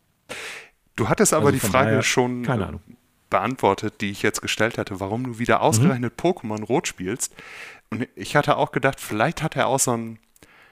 Du hattest aber die Frage daher, schon beantwortet, die ich jetzt gestellt hatte, warum du wieder ausgerechnet Pokémon Rot spielst. Und ich hatte auch gedacht, vielleicht hat er auch so ein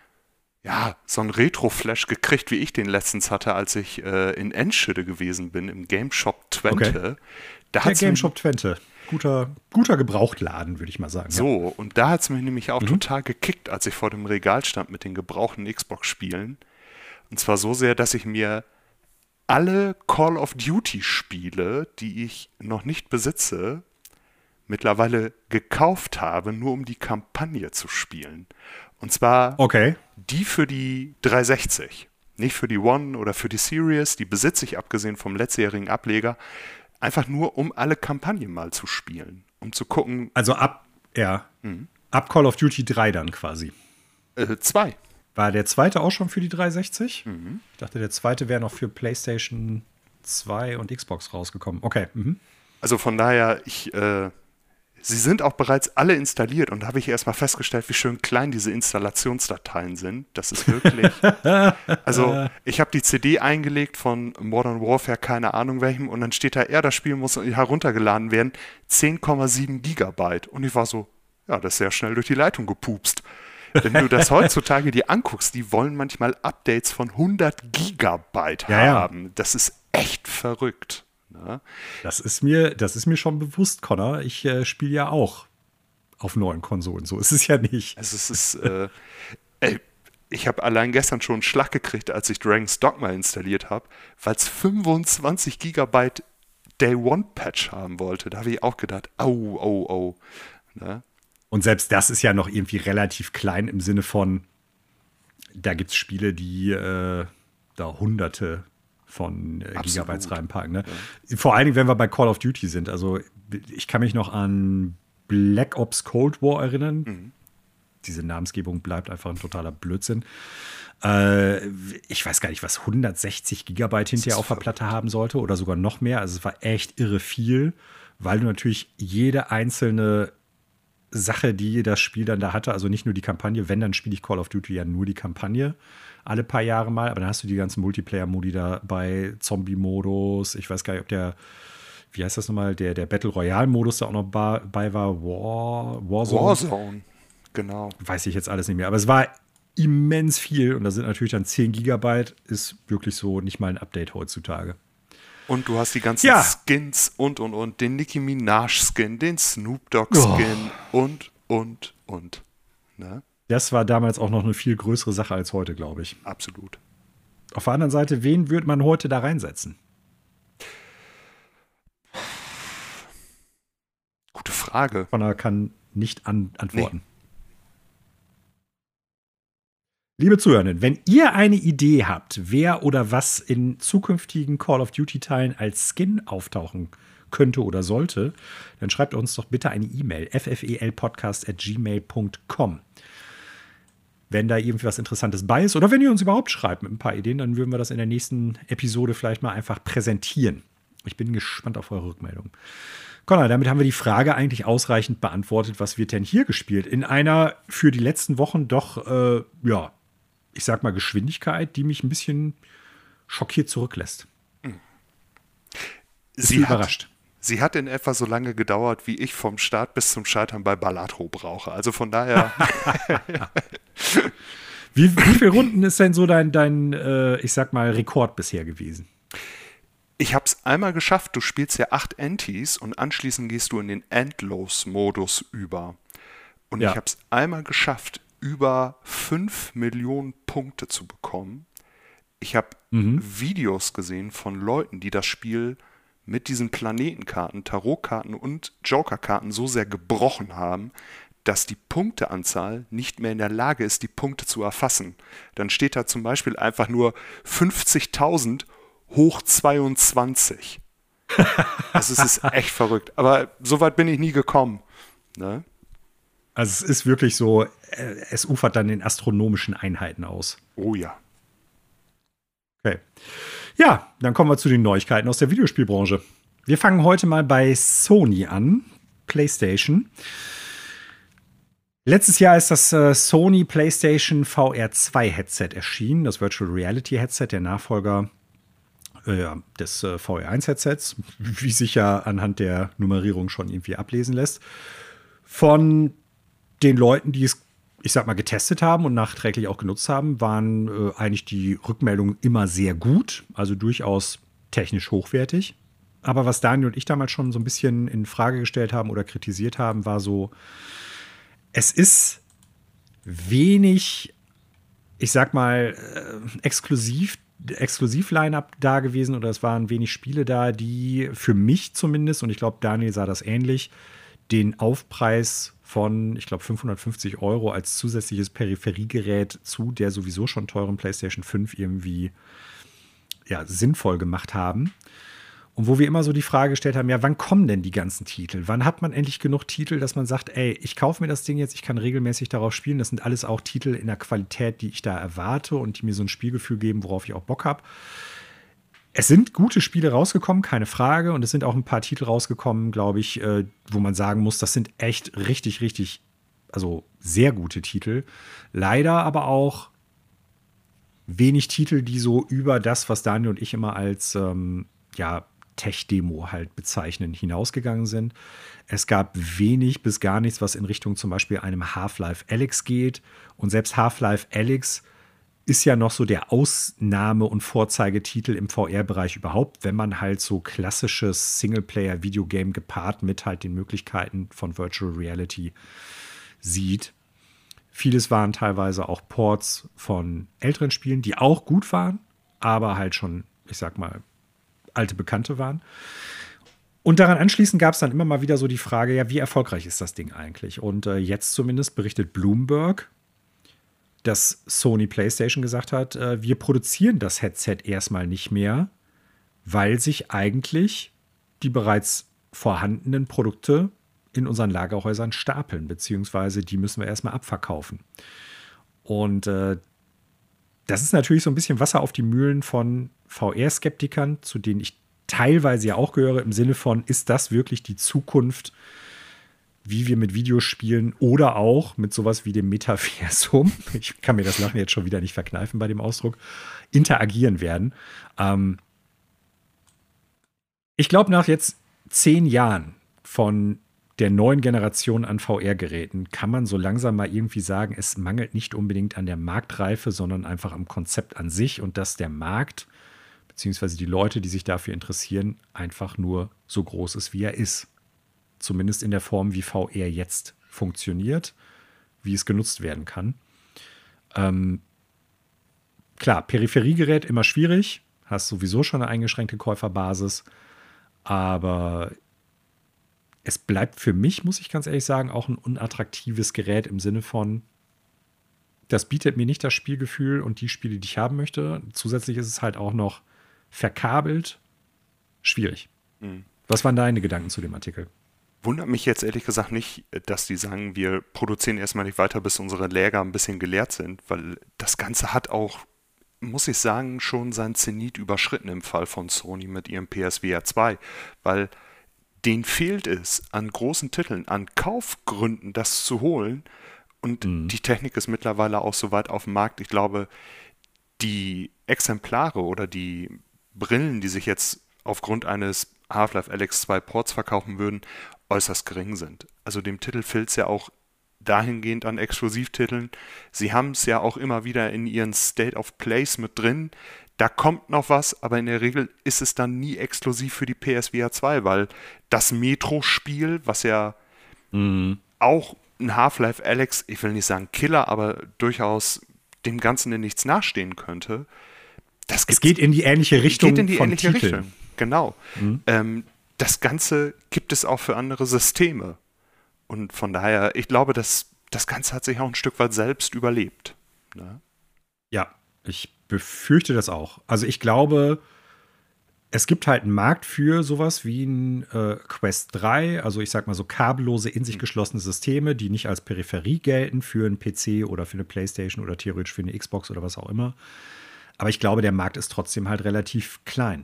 Retro-Flash gekriegt, wie ich den letztens hatte, als ich in Enschede gewesen bin, im Game Shop Twente. Okay. Der Game Shop Twente. Guter Gebrauchtladen, würde ich mal sagen. So, und da hat es mich nämlich auch total gekickt, als ich vor dem Regal stand mit den gebrauchten Xbox-Spielen. Und zwar so sehr, dass ich mir alle Call of Duty-Spiele, die ich noch nicht besitze, mittlerweile gekauft habe, nur um die Kampagne zu spielen. Und zwar die für die 360. Nicht für die One oder für die Series, die besitze ich abgesehen vom letztjährigen Ableger, einfach nur, um alle Kampagnen mal zu spielen. Um zu gucken. Also ab Call of Duty 3 dann quasi. 2. War der zweite auch schon für die 360? Ich dachte, der zweite wäre noch für PlayStation 2 und Xbox rausgekommen. Okay. Also von daher, sie sind auch bereits alle installiert und da habe ich erstmal festgestellt, wie schön klein diese Installationsdateien sind. Das ist wirklich. Also, ich habe die CD eingelegt von Modern Warfare, keine Ahnung welchem, und dann steht da, das Spiel muss heruntergeladen werden, 10,7 Gigabyte. Und ich war so, das ist sehr schnell durch die Leitung gepupst. Wenn du das heutzutage dir anguckst, die wollen manchmal Updates von 100 Gigabyte haben. Das ist echt verrückt. Na? Das ist mir schon bewusst, Connor. Ich spiele ja auch auf neuen Konsolen. So ist es ja nicht. Also es ist, ich habe allein gestern schon einen Schlag gekriegt, als ich Dragon's Dogma installiert habe, weil es 25 Gigabyte Day-One-Patch haben wollte. Da habe ich auch gedacht, au. Na? Und selbst das ist ja noch irgendwie relativ klein im Sinne von, da gibt es Spiele, die da Hunderte von Gigabytes reinpacken. Ne? Ja. Vor allen Dingen, wenn wir bei Call of Duty sind. Also ich kann mich noch an Black Ops Cold War erinnern. Diese Namensgebung bleibt einfach ein totaler Blödsinn. Ich weiß gar nicht, was 160 Gigabyte hinterher auf der Platte haben sollte oder sogar noch mehr. Also es war echt irre viel, weil du natürlich jede einzelne Sache, die das Spiel dann da hatte, also nicht nur die Kampagne, wenn, dann spiele ich Call of Duty ja nur die Kampagne alle paar Jahre mal, aber dann hast du die ganzen Multiplayer-Modi dabei, Zombie-Modus, ich weiß gar nicht, ob wie heißt das nochmal, der Battle Royale-Modus da auch noch bei war, Warzone, genau. Weiß ich jetzt alles nicht mehr, aber es war immens viel und da sind natürlich dann 10 Gigabyte, ist wirklich so nicht mal ein Update heutzutage. Und du hast die ganzen Skins und. Den Nicki Minaj-Skin, den Snoop Dogg-Skin und. Ne? Das war damals auch noch eine viel größere Sache als heute, glaube ich. Absolut. Auf der anderen Seite, wen würde man heute da reinsetzen? Gute Frage. Connor kann nicht antworten. Nee. Liebe Zuhörenden, wenn ihr eine Idee habt, wer oder was in zukünftigen Call of Duty-Teilen als Skin auftauchen könnte oder sollte, dann schreibt uns doch bitte eine E-Mail, ffelpodcast@gmail.com. Wenn da irgendwie was Interessantes bei ist oder wenn ihr uns überhaupt schreibt mit ein paar Ideen, dann würden wir das in der nächsten Episode vielleicht mal einfach präsentieren. Ich bin gespannt auf eure Rückmeldung. Connor, damit haben wir die Frage eigentlich ausreichend beantwortet, was wird denn hier gespielt? In einer für die letzten Wochen doch, ich sag mal, Geschwindigkeit, die mich ein bisschen schockiert zurücklässt. Sie hat in etwa so lange gedauert, wie ich vom Start bis zum Scheitern bei Balatro brauche. Also von daher. Wie viele Runden ist denn so dein ich sag mal, Rekord bisher gewesen? Ich habe es einmal geschafft. Du spielst ja 8 Antis und anschließend gehst du in den Endlos-Modus über. Und ich habe es einmal geschafft, über 5 Millionen Punkte zu bekommen. Ich habe Videos gesehen von Leuten, die das Spiel mit diesen Planetenkarten, Tarotkarten und Jokerkarten so sehr gebrochen haben, dass die Punkteanzahl nicht mehr in der Lage ist, die Punkte zu erfassen. Dann steht da zum Beispiel einfach nur 50.000 hoch 22. Also es ist echt verrückt. Aber so weit bin ich nie gekommen. Ne? Also es ist wirklich so, es ufert dann in astronomischen Einheiten aus. Oh ja. Okay. Ja, dann kommen wir zu den Neuigkeiten aus der Videospielbranche. Wir fangen heute mal bei Sony an, PlayStation. Letztes Jahr ist das Sony PlayStation VR 2 Headset erschienen, das Virtual Reality Headset, der Nachfolger des VR 1 Headsets, wie sich ja anhand der Nummerierung schon irgendwie ablesen lässt. Von den Leuten, die es, ich sag mal, getestet haben und nachträglich auch genutzt haben, waren eigentlich die Rückmeldungen immer sehr gut, also durchaus technisch hochwertig. Aber was Daniel und ich damals schon so ein bisschen in Frage gestellt haben oder kritisiert haben, war so, es ist wenig, ich sag mal, Exklusiv-Line-Up da gewesen oder es waren wenig Spiele da, die für mich zumindest, und ich glaube, Daniel sah das ähnlich, den Aufpreis von, ich glaube, 550 € als zusätzliches Peripheriegerät zu der sowieso schon teuren PlayStation 5 irgendwie sinnvoll gemacht haben. Und wo wir immer so die Frage gestellt haben, ja, wann kommen denn die ganzen Titel? Wann hat man endlich genug Titel, dass man sagt, ey, ich kaufe mir das Ding jetzt, ich kann regelmäßig darauf spielen. Das sind alles auch Titel in der Qualität, die ich da erwarte und die mir so ein Spielgefühl geben, worauf ich auch Bock habe. Es sind gute Spiele rausgekommen, keine Frage. Und es sind auch ein paar Titel rausgekommen, glaube ich, wo man sagen muss, das sind echt richtig, richtig, also sehr gute Titel. Leider aber auch wenig Titel, die so über das, was Daniel und ich immer als Tech-Demo halt bezeichnen, hinausgegangen sind. Es gab wenig bis gar nichts, was in Richtung zum Beispiel einem Half-Life Alyx geht. Und selbst Half-Life Alyx ist ja noch so der Ausnahme- und Vorzeigetitel im VR-Bereich überhaupt, wenn man halt so klassisches Singleplayer-Videogame gepaart mit halt den Möglichkeiten von Virtual Reality sieht. Vieles waren teilweise auch Ports von älteren Spielen, die auch gut waren, aber halt schon, ich sag mal, alte Bekannte waren. Und daran anschließend gab es dann immer mal wieder so die Frage, ja, wie erfolgreich ist das Ding eigentlich? Und jetzt zumindest berichtet Bloomberg, dass Sony PlayStation gesagt hat, wir produzieren das Headset erstmal nicht mehr, weil sich eigentlich die bereits vorhandenen Produkte in unseren Lagerhäusern stapeln, beziehungsweise die müssen wir erstmal abverkaufen. Und das ist natürlich so ein bisschen Wasser auf die Mühlen von VR-Skeptikern, zu denen ich teilweise ja auch gehöre, im Sinne von, ist das wirklich die Zukunft, wie wir mit Videospielen oder auch mit sowas wie dem Metaversum, ich kann mir das Lachen jetzt schon wieder nicht verkneifen bei dem Ausdruck, interagieren werden. Ich glaube, nach jetzt 10 Jahren von der neuen Generation an VR-Geräten kann man so langsam mal irgendwie sagen, es mangelt nicht unbedingt an der Marktreife, sondern einfach am Konzept an sich und dass der Markt beziehungsweise die Leute, die sich dafür interessieren, einfach nur so groß ist, wie er ist. Zumindest in der Form, wie VR jetzt funktioniert, wie es genutzt werden kann. Klar, Peripheriegerät immer schwierig, hast sowieso schon eine eingeschränkte Käuferbasis, aber es bleibt für mich, muss ich ganz ehrlich sagen, auch ein unattraktives Gerät im Sinne von, das bietet mir nicht das Spielgefühl und die Spiele, die ich haben möchte. Zusätzlich ist es halt auch noch verkabelt. Schwierig. Mhm. Was waren deine Gedanken zu dem Artikel? Wundert mich jetzt ehrlich gesagt nicht, dass die sagen, wir produzieren erstmal nicht weiter, bis unsere Lager ein bisschen geleert sind, weil das Ganze hat auch, muss ich sagen, schon sein Zenit überschritten im Fall von Sony mit ihrem PSVR 2, weil denen fehlt es an großen Titeln, an Kaufgründen, das zu holen. Und die Technik ist mittlerweile auch so weit auf dem Markt. Ich glaube, die Exemplare oder die Brillen, die sich jetzt aufgrund eines Half-Life Alyx 2 Ports verkaufen würden, äußerst gering sind. Also dem Titel fehlt es ja auch dahingehend an Exklusivtiteln. Sie haben es ja auch immer wieder in ihren State of Plays mit drin. Da kommt noch was, aber in der Regel ist es dann nie exklusiv für die PSVR 2, weil das Metro-Spiel, was ja auch ein Half-Life Alyx, ich will nicht sagen Killer, aber durchaus dem Ganzen in nichts nachstehen könnte. Es geht in die ähnliche Richtung. Geht in die von ähnliche Titeln. Richtung, genau. Das Ganze gibt es auch für andere Systeme. Und von daher, ich glaube, das Ganze hat sich auch ein Stück weit selbst überlebt. Ne? Ja, ich befürchte das auch. Also ich glaube, es gibt halt einen Markt für sowas wie ein Quest 3, also ich sag mal so kabellose, in sich geschlossene Systeme, die nicht als Peripherie gelten für einen PC oder für eine PlayStation oder theoretisch für eine Xbox oder was auch immer. Aber ich glaube, der Markt ist trotzdem halt relativ klein.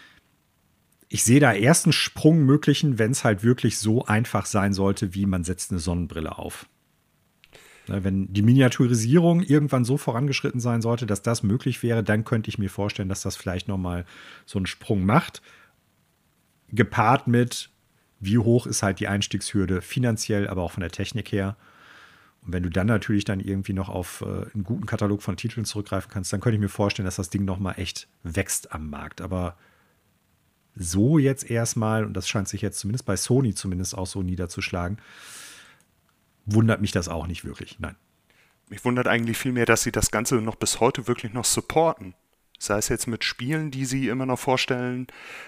Ich sehe da erst einen Sprung möglichen, wenn es halt wirklich so einfach sein sollte, wie man setzt eine Sonnenbrille auf. Wenn die Miniaturisierung irgendwann so vorangeschritten sein sollte, dass das möglich wäre, dann könnte ich mir vorstellen, dass das vielleicht noch mal so einen Sprung macht. Gepaart mit, wie hoch ist halt die Einstiegshürde finanziell, aber auch von der Technik her. Und wenn du dann natürlich dann irgendwie noch auf einen guten Katalog von Titeln zurückgreifen kannst, dann könnte ich mir vorstellen, dass das Ding noch mal echt wächst am Markt. Aber so jetzt erstmal, und das scheint sich jetzt zumindest bei Sony zumindest auch so niederzuschlagen, wundert mich das auch nicht wirklich, nein. Mich wundert eigentlich vielmehr, dass sie das Ganze noch bis heute wirklich noch supporten. Sei es jetzt mit Spielen, die sie immer noch vorstellen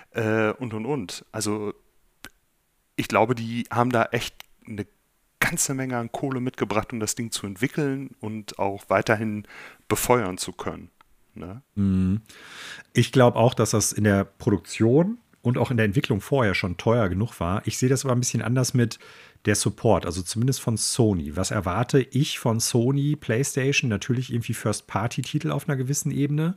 und. Also ich glaube, die haben da echt eine ganze Menge an Kohle mitgebracht, um das Ding zu entwickeln und auch weiterhin befeuern zu können. Ne? Ich glaube auch, dass das in der Produktion und auch in der Entwicklung vorher schon teuer genug war. Ich sehe das aber ein bisschen anders mit der Support, also zumindest von Sony. Was erwarte ich von Sony, PlayStation? Natürlich irgendwie First-Party-Titel auf einer gewissen Ebene.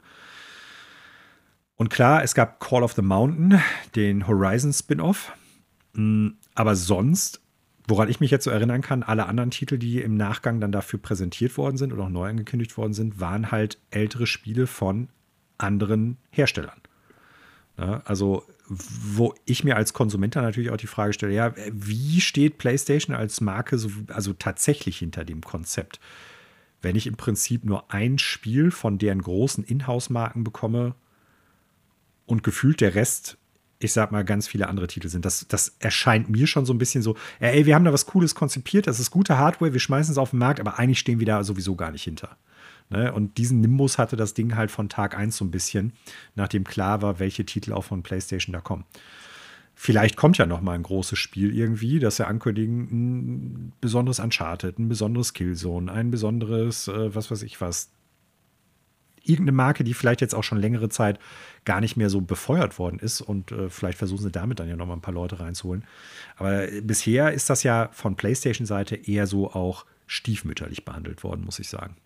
Und klar, es gab Call of the Mountain, den Horizon-Spin-Off. Aber sonst, woran ich mich jetzt so erinnern kann, alle anderen Titel, die im Nachgang dann dafür präsentiert worden sind oder auch neu angekündigt worden sind, waren halt ältere Spiele von anderen Herstellern. Ja, also, wo ich mir als Konsument dann natürlich auch die Frage stelle, ja, wie steht PlayStation als Marke also tatsächlich hinter dem Konzept? Wenn ich im Prinzip nur ein Spiel von deren großen Inhouse-Marken bekomme und gefühlt der Rest, ich sag mal, ganz viele andere Titel sind. Das erscheint mir schon so ein bisschen so, ey, wir haben da was Cooles konzipiert, das ist gute Hardware, wir schmeißen es auf den Markt, aber eigentlich stehen wir da sowieso gar nicht hinter. Ne? Und diesen Nimbus hatte das Ding halt von Tag 1 so ein bisschen, nachdem klar war, welche Titel auch von PlayStation da kommen. Vielleicht kommt ja noch mal ein großes Spiel irgendwie, das sie ankündigen, ein besonderes Uncharted, ein besonderes Killzone, ein besonderes, was weiß ich was. Irgendeine Marke, die vielleicht jetzt auch schon längere Zeit gar nicht mehr so befeuert worden ist und vielleicht versuchen sie damit dann ja noch mal ein paar Leute reinzuholen. Aber bisher ist das ja von PlayStation-Seite eher so auch stiefmütterlich behandelt worden, muss ich sagen.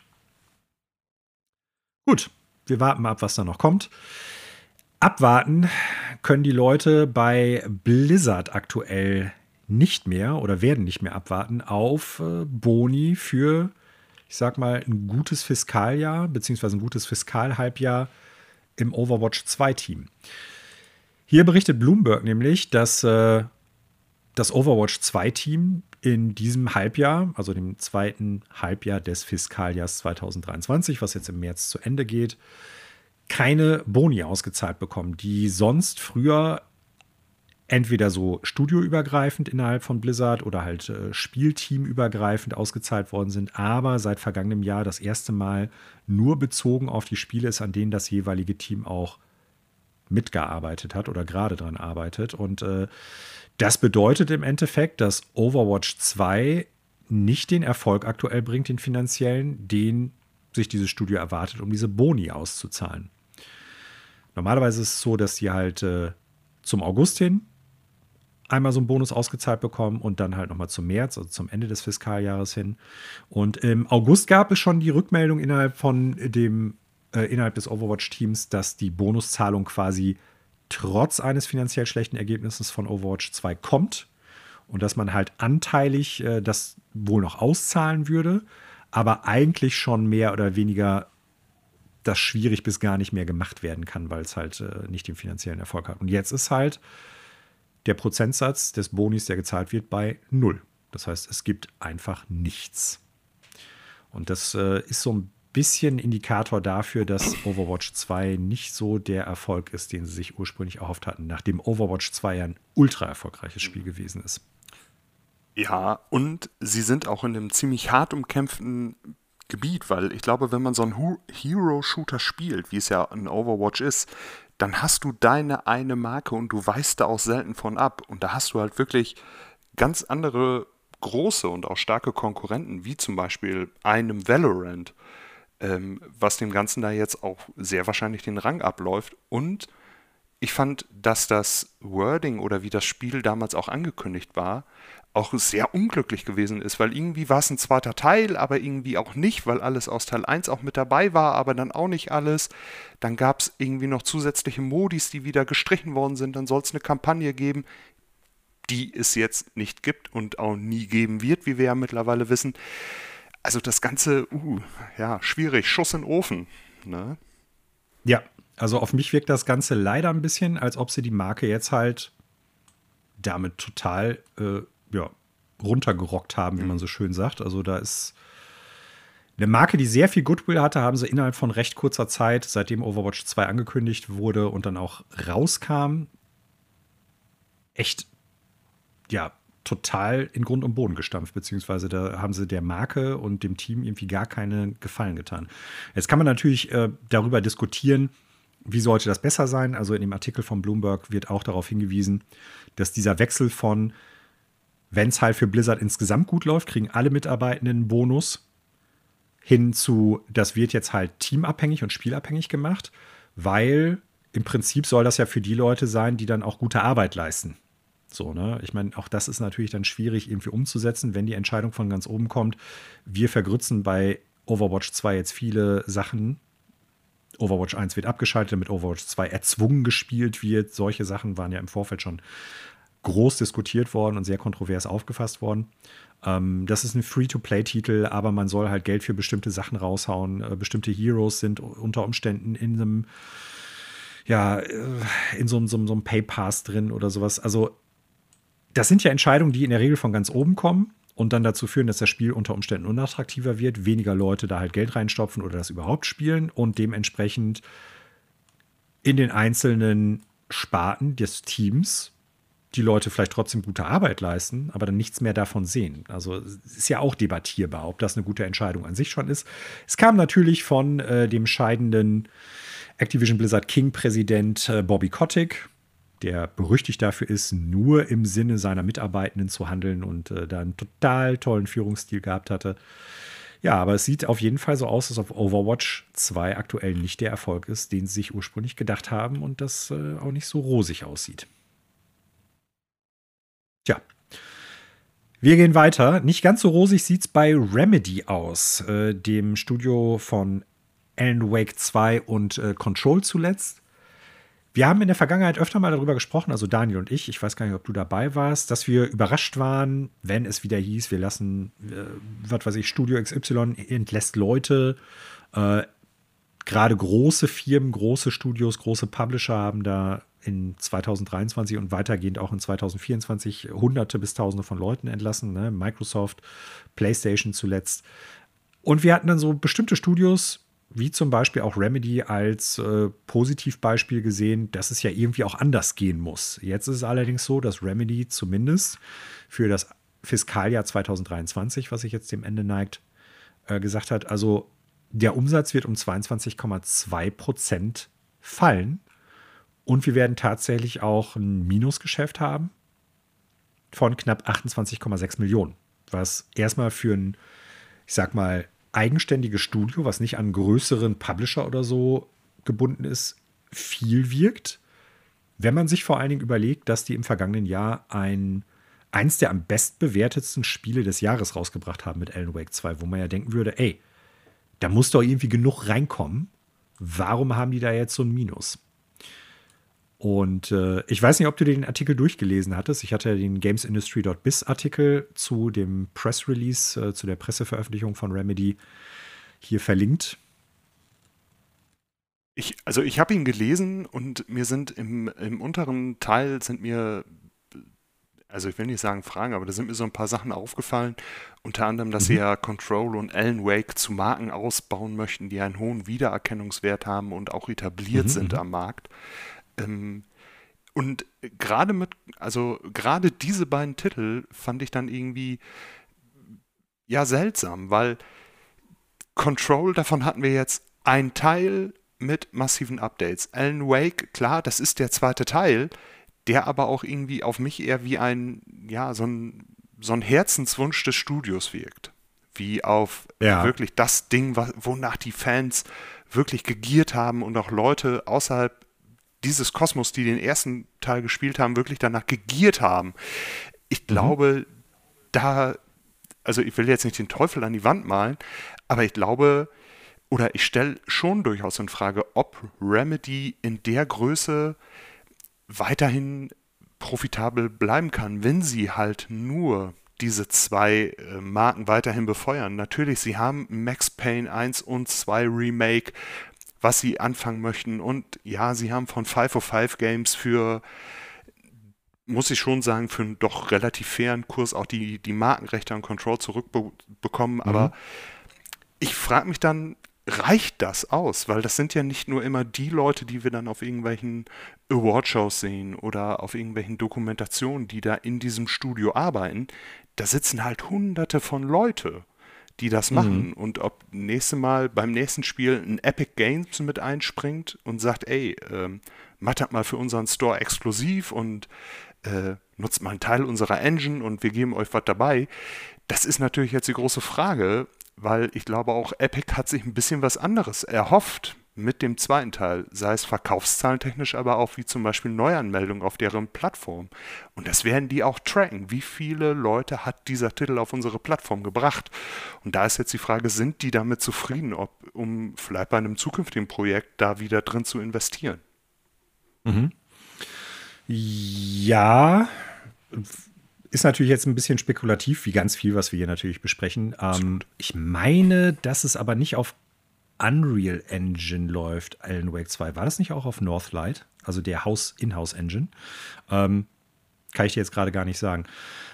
Gut, wir warten mal ab, was da noch kommt. Abwarten können die Leute bei Blizzard aktuell nicht mehr oder werden nicht mehr abwarten auf Boni für, ich sag mal, ein gutes Fiskaljahr beziehungsweise ein gutes Fiskalhalbjahr im Overwatch 2-Team. Hier berichtet Bloomberg nämlich, dass das Overwatch 2-Team in diesem Halbjahr, also dem zweiten Halbjahr des Fiskaljahrs 2023, was jetzt im März zu Ende geht, keine Boni ausgezahlt bekommen, die sonst früher entweder so studioübergreifend innerhalb von Blizzard oder halt spielteamübergreifend ausgezahlt worden sind, aber seit vergangenem Jahr das erste Mal nur bezogen auf die Spiele ist, an denen das jeweilige Team auch mitgearbeitet hat oder gerade dran arbeitet. Und das bedeutet im Endeffekt, dass Overwatch 2 nicht den Erfolg aktuell bringt, den finanziellen, den sich dieses Studio erwartet, um diese Boni auszuzahlen. Normalerweise ist es so, dass die halt zum August hin einmal so einen Bonus ausgezahlt bekommen und dann halt nochmal zum März, also zum Ende des Fiskaljahres hin. Und im August gab es schon die Rückmeldung innerhalb des Overwatch-Teams, dass die Bonuszahlung quasi trotz eines finanziell schlechten Ergebnisses von Overwatch 2 kommt und dass man halt anteilig das wohl noch auszahlen würde, aber eigentlich schon mehr oder weniger das schwierig bis gar nicht mehr gemacht werden kann, weil es halt nicht den finanziellen Erfolg hat. Und jetzt ist halt der Prozentsatz des Bonis, der gezahlt wird, bei 0. Das heißt, es gibt einfach nichts. Und das ist so ein bisschen Indikator dafür, dass Overwatch 2 nicht so der Erfolg ist, den sie sich ursprünglich erhofft hatten, nachdem Overwatch 2 ja ein ultra erfolgreiches Spiel gewesen ist. Ja, und sie sind auch in einem ziemlich hart umkämpften Gebiet, weil ich glaube, wenn man so einen Hero-Shooter spielt, wie es ja in Overwatch ist, dann hast du deine eine Marke und du weichst da auch selten von ab. Und da hast du halt wirklich ganz andere große und auch starke Konkurrenten, wie zum Beispiel einem Valorant, was dem Ganzen da jetzt auch sehr wahrscheinlich den Rang abläuft. Und ich fand, dass das Wording oder wie das Spiel damals auch angekündigt war, auch sehr unglücklich gewesen ist, weil irgendwie war es ein zweiter Teil, aber irgendwie auch nicht, weil alles aus Teil 1 auch mit dabei war, aber dann auch nicht alles. Dann gab es irgendwie noch zusätzliche Modis, die wieder gestrichen worden sind. Dann soll es eine Kampagne geben, die es jetzt nicht gibt und auch nie geben wird, wie wir ja mittlerweile wissen. Also das Ganze, ja, schwierig, Schuss in den Ofen. Ne? Ja, also auf mich wirkt das Ganze leider ein bisschen, als ob sie die Marke jetzt halt damit total runtergerockt haben, wie man so schön sagt. Also da ist eine Marke, die sehr viel Goodwill hatte, haben sie innerhalb von recht kurzer Zeit, seitdem Overwatch 2 angekündigt wurde und dann auch rauskam, echt, ja, total in Grund und Boden gestampft, beziehungsweise da haben sie der Marke und dem Team irgendwie gar keinen Gefallen getan. Jetzt kann man natürlich darüber diskutieren, wie sollte das besser sein. Also in dem Artikel von Bloomberg wird auch darauf hingewiesen, dass dieser Wechsel von, wenn es halt für Blizzard insgesamt gut läuft, kriegen alle Mitarbeitenden einen Bonus, hin zu, das wird jetzt halt teamabhängig und spielabhängig gemacht, weil im Prinzip soll das ja für die Leute sein, die dann auch gute Arbeit leisten. So, ne? Ich meine, auch das ist natürlich dann schwierig irgendwie umzusetzen, wenn die Entscheidung von ganz oben kommt. Wir vergrützen bei Overwatch 2 jetzt viele Sachen. Overwatch 1 wird abgeschaltet, damit Overwatch 2 erzwungen gespielt wird. Solche Sachen waren ja im Vorfeld schon groß diskutiert worden und sehr kontrovers aufgefasst worden. Das ist ein Free-to-Play-Titel, aber man soll halt Geld für bestimmte Sachen raushauen. Bestimmte Heroes sind unter Umständen in einem, ja, in so einem Pay-Pass drin oder sowas. Also das sind ja Entscheidungen, die in der Regel von ganz oben kommen und dann dazu führen, dass das Spiel unter Umständen unattraktiver wird, weniger Leute da halt Geld reinstopfen oder das überhaupt spielen und dementsprechend in den einzelnen Sparten des Teams die Leute vielleicht trotzdem gute Arbeit leisten, aber dann nichts mehr davon sehen. Also es ist ja auch debattierbar, ob das eine gute Entscheidung an sich schon ist. Es kam natürlich von dem scheidenden Activision Blizzard King-Präsident Bobby Kotick, der berüchtigt dafür ist, nur im Sinne seiner Mitarbeitenden zu handeln und da einen total tollen Führungsstil gehabt hatte. Ja, aber es sieht auf jeden Fall so aus, als ob Overwatch 2 aktuell nicht der Erfolg ist, den sie sich ursprünglich gedacht haben und das auch nicht so rosig aussieht. Tja, wir gehen weiter. Nicht ganz so rosig sieht es bei Remedy aus, dem Studio von Alan Wake 2 und Control zuletzt. Wir haben in der Vergangenheit öfter mal darüber gesprochen, also Daniel und ich weiß gar nicht, ob du dabei warst, dass wir überrascht waren, wenn es wieder hieß, wir lassen, was weiß ich, Studio XY entlässt Leute. Gerade große Firmen, große Studios, große Publisher haben da in 2023 und weitergehend auch in 2024 Hunderte bis Tausende von Leuten entlassen. Ne? Microsoft, PlayStation zuletzt. Und wir hatten dann so bestimmte Studios, wie zum Beispiel auch Remedy als Positivbeispiel gesehen, dass es ja irgendwie auch anders gehen muss. Jetzt ist es allerdings so, dass Remedy zumindest für das Fiskaljahr 2023, was sich jetzt dem Ende neigt, gesagt hat, also der Umsatz wird um 22,2% fallen und wir werden tatsächlich auch ein Minusgeschäft haben von knapp 28,6 Millionen, was erstmal für ein, ich sag mal, eigenständiges Studio, was nicht an größeren Publisher oder so gebunden ist, viel wirkt. Wenn man sich vor allen Dingen überlegt, dass die im vergangenen Jahr eins der am bestbewertetsten Spiele des Jahres rausgebracht haben mit Alan Wake 2, wo man ja denken würde, ey, da muss doch irgendwie genug reinkommen. Warum haben die da jetzt so ein Minus? Und ich weiß nicht, ob du den Artikel durchgelesen hattest. Ich hatte den gamesindustry.biz Artikel zu dem Press Release, zu der Presseveröffentlichung von Remedy hier verlinkt. Ich habe ihn gelesen und mir sind im unteren Teil sind mir, also ich will nicht sagen Fragen, aber da sind mir so ein paar Sachen aufgefallen. Unter anderem, dass sie Mhm. ja Control und Alan Wake zu Marken ausbauen möchten, die einen hohen Wiedererkennungswert haben und auch etabliert Mhm, sind mhm. am Markt. Ähm, und gerade diese beiden Titel fand ich dann irgendwie ja seltsam, weil Control, davon hatten wir jetzt einen Teil mit massiven Updates. Alan Wake, klar, das ist der zweite Teil, der aber auch irgendwie auf mich eher wie so ein Herzenswunsch des Studios wirkt. Wie auf Ja. wirklich das Ding, wonach die Fans wirklich gegiert haben und auch Leute außerhalb dieses Kosmos, die den ersten Teil gespielt haben, wirklich danach gegiert haben. Ich Mhm. glaube, da, also ich will jetzt nicht den Teufel an die Wand malen, aber ich glaube, oder ich stelle schon durchaus in Frage, ob Remedy in der Größe weiterhin profitabel bleiben kann, wenn sie halt nur diese zwei Marken weiterhin befeuern. Natürlich, sie haben Max Payne 1 und 2 Remake, was sie anfangen möchten. Und ja, sie haben von 505 Games für, muss ich schon sagen, für einen doch relativ fairen Kurs auch die Markenrechte an Control zurückbekommen. Aber Mhm. ich frage mich dann, reicht das aus? Weil das sind ja nicht nur immer die Leute, die wir dann auf irgendwelchen Awardshows sehen oder auf irgendwelchen Dokumentationen, die da in diesem Studio arbeiten. Da sitzen halt hunderte von Leute, die das Mhm. machen. Und ob beim nächsten Spiel ein Epic Games mit einspringt und sagt, ey, macht das mal für unseren Store exklusiv und nutzt mal einen Teil unserer Engine und wir geben euch was dabei. Das ist natürlich jetzt die große Frage, weil ich glaube auch Epic hat sich ein bisschen was anderes erhofft mit dem zweiten Teil, sei es verkaufszahlentechnisch, aber auch wie zum Beispiel Neuanmeldungen auf deren Plattform. Und das werden die auch tracken. Wie viele Leute hat dieser Titel auf unsere Plattform gebracht? Und da ist jetzt die Frage, sind die damit zufrieden, um vielleicht bei einem zukünftigen Projekt da wieder drin zu investieren? Mhm. Ja, ist natürlich jetzt ein bisschen spekulativ, wie ganz viel, was wir hier natürlich besprechen. Absolut. Ich meine, dass es aber nicht auf Unreal Engine läuft, Alan Wake 2. War das nicht auch auf Northlight? Also der Inhouse-Engine? Ähm, Kann ich dir jetzt gerade gar nicht sagen.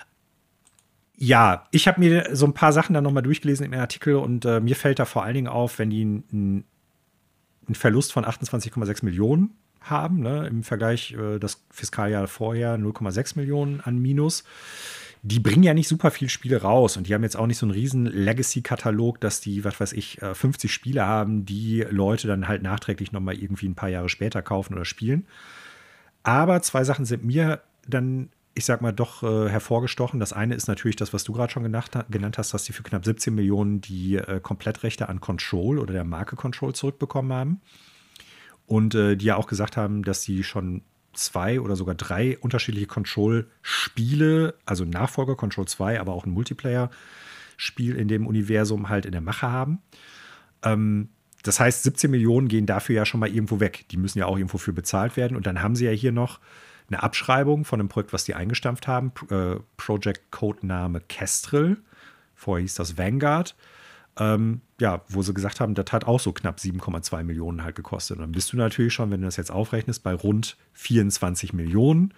Ja, ich habe mir so ein paar Sachen dann noch mal durchgelesen in den Artikel und mir fällt da vor allen Dingen auf, wenn die einen Verlust von 28,6 Millionen haben, ne, im Vergleich das Fiskaljahr vorher 0,6 Millionen an Minus. Die bringen ja nicht super viel Spiele raus und die haben jetzt auch nicht so einen riesen Legacy-Katalog, dass die, was weiß ich, 50 Spiele haben, die Leute dann halt nachträglich noch mal irgendwie ein paar Jahre später kaufen oder spielen. Aber zwei Sachen sind mir dann, ich sag mal, doch hervorgestochen. Das eine ist natürlich das, was du gerade schon genannt hast, dass die für knapp 17 Millionen die Komplettrechte an Control oder der Marke Control zurückbekommen haben. Und die ja auch gesagt haben, dass sie schon zwei oder sogar drei unterschiedliche Control-Spiele, also Nachfolger Control 2, aber auch ein Multiplayer-Spiel in dem Universum halt in der Mache haben. Das heißt, 17 Millionen gehen dafür ja schon mal irgendwo weg. Die müssen ja auch irgendwo für bezahlt werden. Und dann haben sie ja hier noch eine Abschreibung von einem Projekt, was die eingestampft haben. Project Codename Kestrel. Vorher hieß das Vanguard. Ja, wo sie gesagt haben, das hat auch so knapp 7,2 Millionen halt gekostet. Und dann bist du natürlich schon, wenn du das jetzt aufrechnest, bei rund 24 Millionen.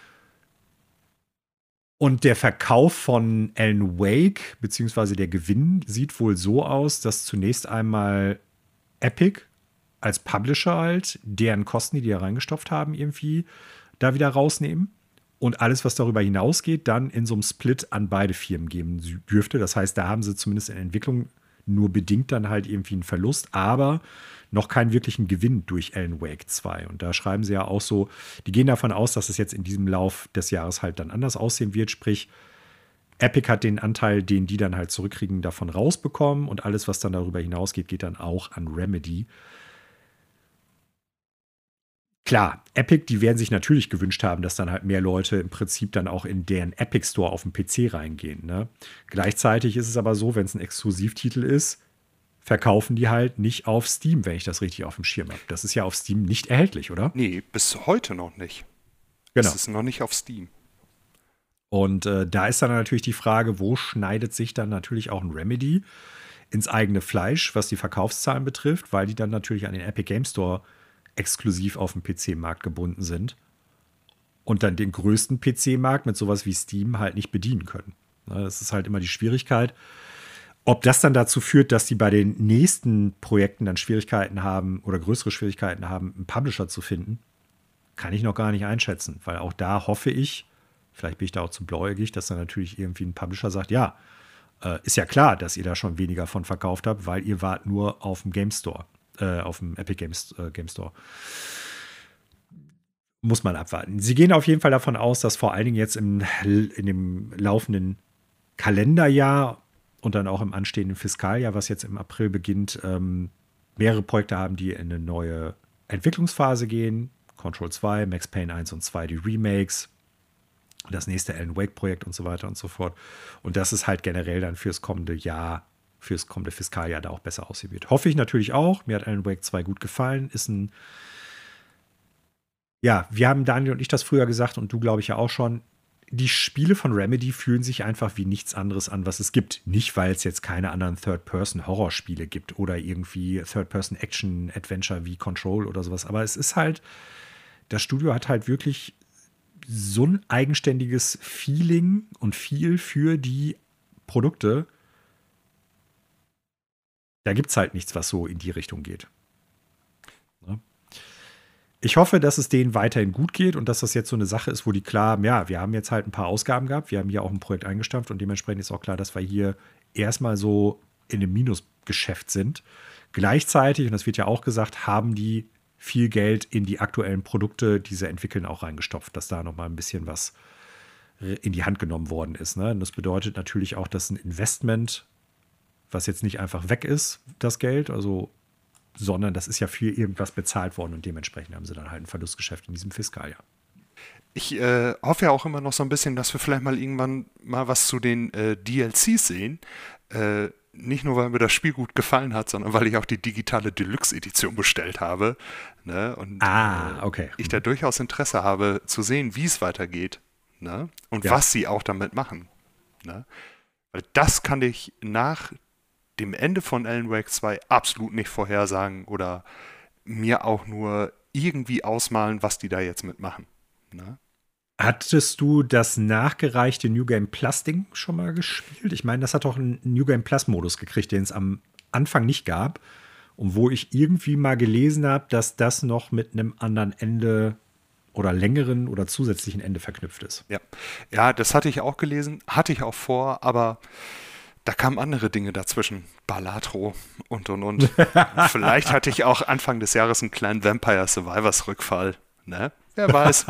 Und der Verkauf von Alan Wake, beziehungsweise der Gewinn, sieht wohl so aus, dass zunächst einmal Epic als Publisher halt deren Kosten, die die da reingestopft haben, irgendwie da wieder rausnehmen. Und alles, was darüber hinausgeht, dann in so einem Split an beide Firmen geben dürfte. Das heißt, da haben sie zumindest in der Entwicklung nur bedingt dann halt irgendwie einen Verlust, aber noch keinen wirklichen Gewinn durch Alan Wake 2. Und da schreiben sie ja auch so, die gehen davon aus, dass es jetzt in diesem Lauf des Jahres halt dann anders aussehen wird. Sprich, Epic hat den Anteil, den die dann halt zurückkriegen, davon rausbekommen und alles, was dann darüber hinausgeht, geht dann auch an Remedy. Klar, Epic, die werden sich natürlich gewünscht haben, dass dann halt mehr Leute im Prinzip dann auch in deren Epic Store auf dem PC reingehen. Ne? Gleichzeitig ist es aber so, wenn es ein Exklusivtitel ist, verkaufen die halt nicht auf Steam, wenn ich das richtig auf dem Schirm habe. Das ist ja auf Steam nicht erhältlich, oder? Nee, bis heute noch nicht. Es Genau. ist noch nicht auf Steam. Und da ist dann natürlich die Frage, wo schneidet sich dann natürlich auch ein Remedy? ins eigene Fleisch, was die Verkaufszahlen betrifft, weil die dann natürlich an den Epic Game Store exklusiv auf dem PC-Markt gebunden sind und dann den größten PC-Markt mit sowas wie Steam halt nicht bedienen können. Das ist halt immer die Schwierigkeit. Ob das dann dazu führt, dass die bei den nächsten Projekten dann Schwierigkeiten haben oder größere Schwierigkeiten haben, einen Publisher zu finden, kann ich noch gar nicht einschätzen. Weil auch da hoffe ich, vielleicht bin ich da auch zu blauäugig, dass dann natürlich irgendwie ein Publisher sagt, ja, ist ja klar, dass ihr da schon weniger von verkauft habt, weil ihr wart nur auf dem Game Store, auf dem Epic Games Game Store. Muss man abwarten. Sie gehen auf jeden Fall davon aus, dass vor allen Dingen jetzt in dem laufenden Kalenderjahr und dann auch im anstehenden Fiskaljahr, was jetzt im April beginnt, mehrere Projekte haben, die in eine neue Entwicklungsphase gehen. Control 2, Max Payne 1 und 2, die Remakes, das nächste Alan Wake-Projekt und so weiter und so fort. Und das ist halt generell dann fürs kommende Jahr, fürs kommende Fiskaljahr da auch besser aussehen wird. Hoffe ich natürlich auch. Mir hat Alan Wake 2 gut gefallen. Ja, wir haben Daniel und ich das früher gesagt und du, glaube ich, ja auch schon. Die Spiele von Remedy fühlen sich einfach wie nichts anderes an, was es gibt. Nicht, weil es jetzt keine anderen Third-Person-Horrorspiele gibt oder irgendwie Third-Person-Action-Adventure wie Control oder sowas. Aber es ist halt, das Studio hat halt wirklich so ein eigenständiges Feeling und Feel für die Produkte. Da gibt es halt nichts, was so in die Richtung geht. Ja. Ich hoffe, dass es denen weiterhin gut geht und dass das jetzt so eine Sache ist, wo die klar, ja, wir haben jetzt halt ein paar Ausgaben gehabt, wir haben hier auch ein Projekt eingestampft und dementsprechend ist auch klar, dass wir hier erstmal so in einem Minusgeschäft sind. Gleichzeitig, und das wird ja auch gesagt, haben die viel Geld in die aktuellen Produkte, die sie entwickeln, auch reingestopft, dass da noch mal ein bisschen was in die Hand genommen worden ist. Ne? Und das bedeutet natürlich auch, dass ein Investment, was jetzt nicht einfach weg ist, das Geld, sondern das ist ja für irgendwas bezahlt worden und dementsprechend haben sie dann halt ein Verlustgeschäft in diesem Fiskaljahr. Ich hoffe ja auch immer noch so ein bisschen, dass wir vielleicht mal irgendwann mal was zu den DLCs sehen. Nicht nur, weil mir das Spiel gut gefallen hat, sondern weil ich auch die digitale Deluxe-Edition bestellt habe. Ne? Und okay. Ich da durchaus Interesse habe, zu sehen, wie es weitergeht. Ne? Und was sie auch damit machen. Ne? Weil das kann ich nach dem Ende von Alan Wake 2 absolut nicht vorhersagen oder mir auch nur irgendwie ausmalen, was die da jetzt mitmachen. Ne? Hattest du das nachgereichte New Game Plus Ding schon mal gespielt? Ich meine, das hat doch einen New Game Plus Modus gekriegt, den es am Anfang nicht gab. Und wo ich irgendwie mal gelesen habe, dass das noch mit einem anderen Ende oder längeren oder zusätzlichen Ende verknüpft ist. Ja, das hatte ich auch gelesen, hatte ich auch vor, aber da kamen andere Dinge dazwischen. Balatro und. Vielleicht hatte ich auch Anfang des Jahres einen kleinen Vampire Survivors Rückfall. Ne? Wer weiß.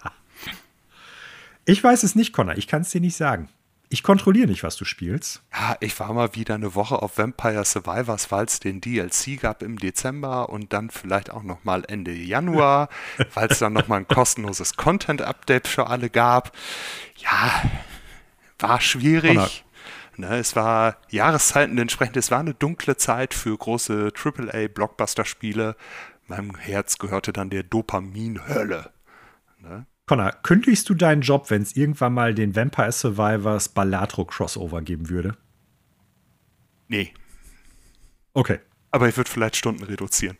Ich weiß es nicht, Connor. Ich kann es dir nicht sagen. Ich kontrolliere nicht, was du spielst. Ja, ich war mal wieder eine Woche auf Vampire Survivors, weil es den DLC gab im Dezember und dann vielleicht auch noch mal Ende Januar, weil es dann noch mal ein kostenloses Content-Update für alle gab. Ja, war schwierig. Ne, es war Jahreszeiten entsprechend. Es war eine dunkle Zeit für große AAA-Blockbuster-Spiele. Meinem Herz gehörte dann der Dopamin-Hölle. Ne? Connor, kündigst du deinen Job, wenn es irgendwann mal den Vampire Survivors Balatro Crossover geben würde? Nee. Okay. Aber ich würde vielleicht Stunden reduzieren.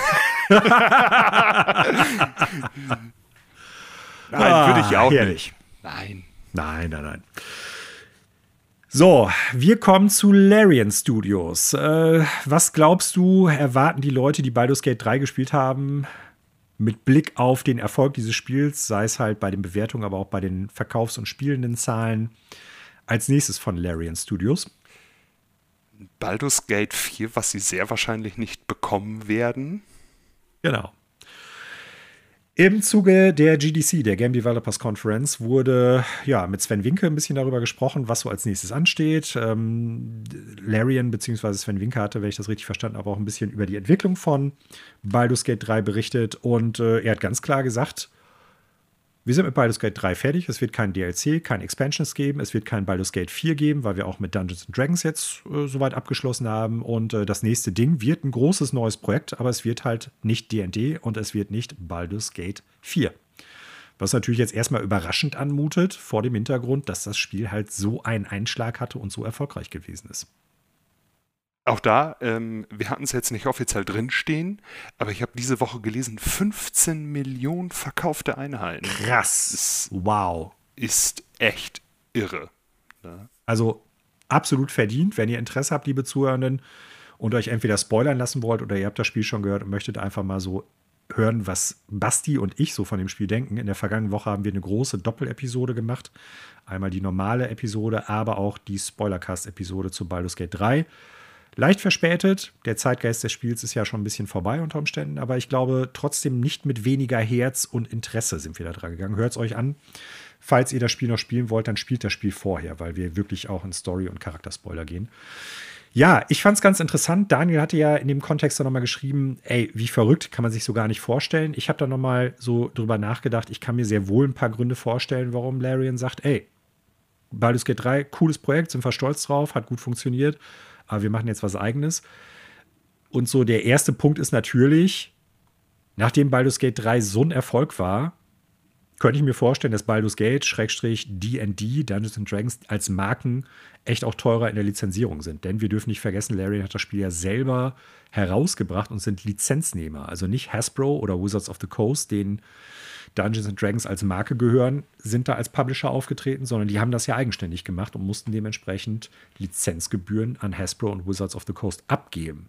Nein, würde ich auch herrlich. nicht. Nein. So, wir kommen zu Larian Studios. Was glaubst du, erwarten die Leute, die Baldur's Gate 3 gespielt haben, mit Blick auf den Erfolg dieses Spiels, sei es halt bei den Bewertungen, aber auch bei den Verkaufs- und spielenden Zahlen, als nächstes von Larian Studios? Baldur's Gate 4, was sie sehr wahrscheinlich nicht bekommen werden. Genau. Im Zuge der GDC, der Game Developers Conference, wurde mit Sven Winke ein bisschen darüber gesprochen, was so als nächstes ansteht. Larian bzw. Sven Winke hatte, wenn ich das richtig verstanden habe, auch ein bisschen über die Entwicklung von Baldur's Gate 3 berichtet. Und er hat ganz klar gesagt, wir sind mit Baldur's Gate 3 fertig. Es wird kein DLC, kein Expansions geben. Es wird kein Baldur's Gate 4 geben, weil wir auch mit Dungeons & Dragons jetzt soweit abgeschlossen haben. Und das nächste Ding wird ein großes neues Projekt, aber es wird halt nicht D&D und es wird nicht Baldur's Gate 4. Was natürlich jetzt erstmal überraschend anmutet, vor dem Hintergrund, dass das Spiel halt so einen Einschlag hatte und so erfolgreich gewesen ist. Auch da, wir hatten es jetzt nicht offiziell drinstehen, aber ich habe diese Woche gelesen, 15 Millionen verkaufte Einheiten. Krass. Wow. Ist echt irre. Ne? Also absolut verdient, wenn ihr Interesse habt, liebe Zuhörenden, und euch entweder spoilern lassen wollt oder ihr habt das Spiel schon gehört und möchtet einfach mal so hören, was Basti und ich so von dem Spiel denken. In der vergangenen Woche haben wir eine große Doppelepisode gemacht. Einmal die normale Episode, aber auch die Spoilercast-Episode zu Baldur's Gate 3. Leicht verspätet. Der Zeitgeist des Spiels ist ja schon ein bisschen vorbei unter Umständen, aber ich glaube trotzdem nicht mit weniger Herz und Interesse sind wir da dran gegangen. Hört es euch an. Falls ihr das Spiel noch spielen wollt, dann spielt das Spiel vorher, weil wir wirklich auch in Story- und Charakterspoiler gehen. Ja, ich fand es ganz interessant. Daniel hatte ja in dem Kontext dann nochmal geschrieben, ey, wie verrückt, kann man sich so gar nicht vorstellen. Ich habe da nochmal so drüber nachgedacht. Ich kann mir sehr wohl ein paar Gründe vorstellen, warum Larian sagt, ey, Baldur's Gate 3, cooles Projekt, sind wir stolz drauf, hat gut funktioniert, aber wir machen jetzt was Eigenes. Und so der erste Punkt ist natürlich, nachdem Baldur's Gate 3 so ein Erfolg war, könnte ich mir vorstellen, dass Baldur's Gate, /D&D, Dungeons and Dragons als Marken echt auch teurer in der Lizenzierung sind. Denn wir dürfen nicht vergessen, Larian hat das Spiel ja selber herausgebracht und sind Lizenznehmer. Also nicht Hasbro oder Wizards of the Coast, denen Dungeons and Dragons als Marke gehören, sind da als Publisher aufgetreten, sondern die haben das ja eigenständig gemacht und mussten dementsprechend Lizenzgebühren an Hasbro und Wizards of the Coast abgeben.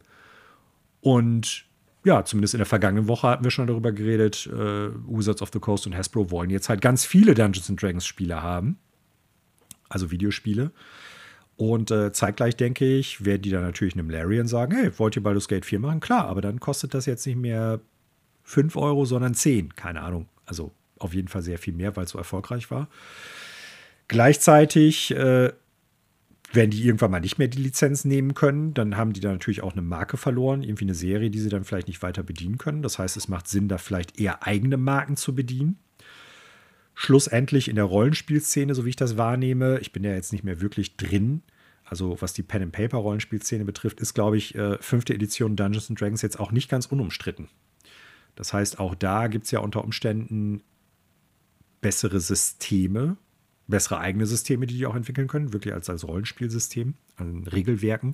Und ja, zumindest in der vergangenen Woche hatten wir schon darüber geredet, Wizards of the Coast und Hasbro wollen jetzt halt ganz viele Dungeons and Dragons Spiele haben. Also Videospiele. Und zeitgleich, denke ich, werden die dann natürlich einem Larian sagen, hey, wollt ihr Baldur's Gate 4 machen? Klar, aber dann kostet das jetzt nicht mehr 5 Euro, sondern 10. Keine Ahnung. Also auf jeden Fall sehr viel mehr, weil es so erfolgreich war. Gleichzeitig wenn die irgendwann mal nicht mehr die Lizenz nehmen können, dann haben die da natürlich auch eine Marke verloren, irgendwie eine Serie, die sie dann vielleicht nicht weiter bedienen können. Das heißt, es macht Sinn, da vielleicht eher eigene Marken zu bedienen. Schlussendlich in der Rollenspielszene, so wie ich das wahrnehme, ich bin ja jetzt nicht mehr wirklich drin, also was die Pen-and-Paper-Rollenspielszene betrifft, ist, glaube ich, 5. Edition Dungeons and Dragons jetzt auch nicht ganz unumstritten. Das heißt, auch da gibt es ja unter Umständen bessere Systeme, bessere eigene Systeme, die auch entwickeln können, wirklich als Rollenspielsystem, an Regelwerken.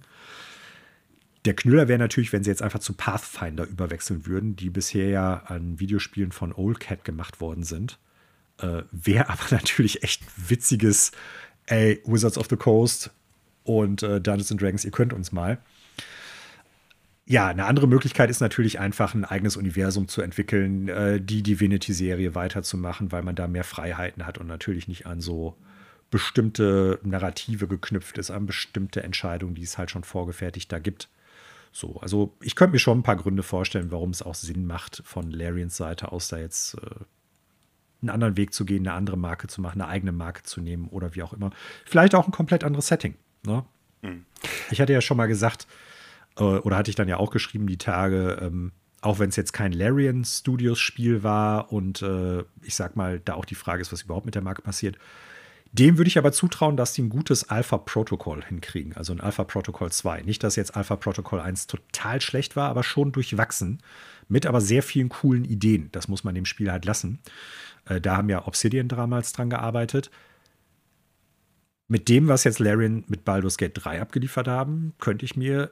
Der Knüller wäre natürlich, wenn sie jetzt einfach zu Pathfinder überwechseln würden, die bisher ja an Videospielen von Old Cat gemacht worden sind. Wäre aber natürlich echt witziges, ey, Wizards of the Coast und Dungeons and Dragons, ihr könnt uns mal. Ja, eine andere Möglichkeit ist natürlich einfach ein eigenes Universum zu entwickeln, die Divinity-Serie weiterzumachen, weil man da mehr Freiheiten hat und natürlich nicht an so bestimmte Narrative geknüpft ist, an bestimmte Entscheidungen, die es halt schon vorgefertigt da gibt. So, also ich könnte mir schon ein paar Gründe vorstellen, warum es auch Sinn macht, von Larians Seite aus da jetzt einen anderen Weg zu gehen, eine andere Marke zu machen, eine eigene Marke zu nehmen oder wie auch immer. Vielleicht auch ein komplett anderes Setting. Ne? Mhm. Ich hatte ja schon mal gesagt, oder hatte ich dann ja auch geschrieben, die Tage, auch wenn es jetzt kein Larian Studios Spiel war und ich sag mal, da auch die Frage ist, was überhaupt mit der Marke passiert, dem würde ich aber zutrauen, dass die ein gutes Alpha-Protokoll hinkriegen, also ein Alpha-Protokoll 2. Nicht, dass jetzt Alpha-Protokoll 1 total schlecht war, aber schon durchwachsen, mit aber sehr vielen coolen Ideen. Das muss man dem Spiel halt lassen. Da haben ja Obsidian damals dran gearbeitet. Mit dem, was jetzt Larian mit Baldur's Gate 3 abgeliefert haben, könnte ich mir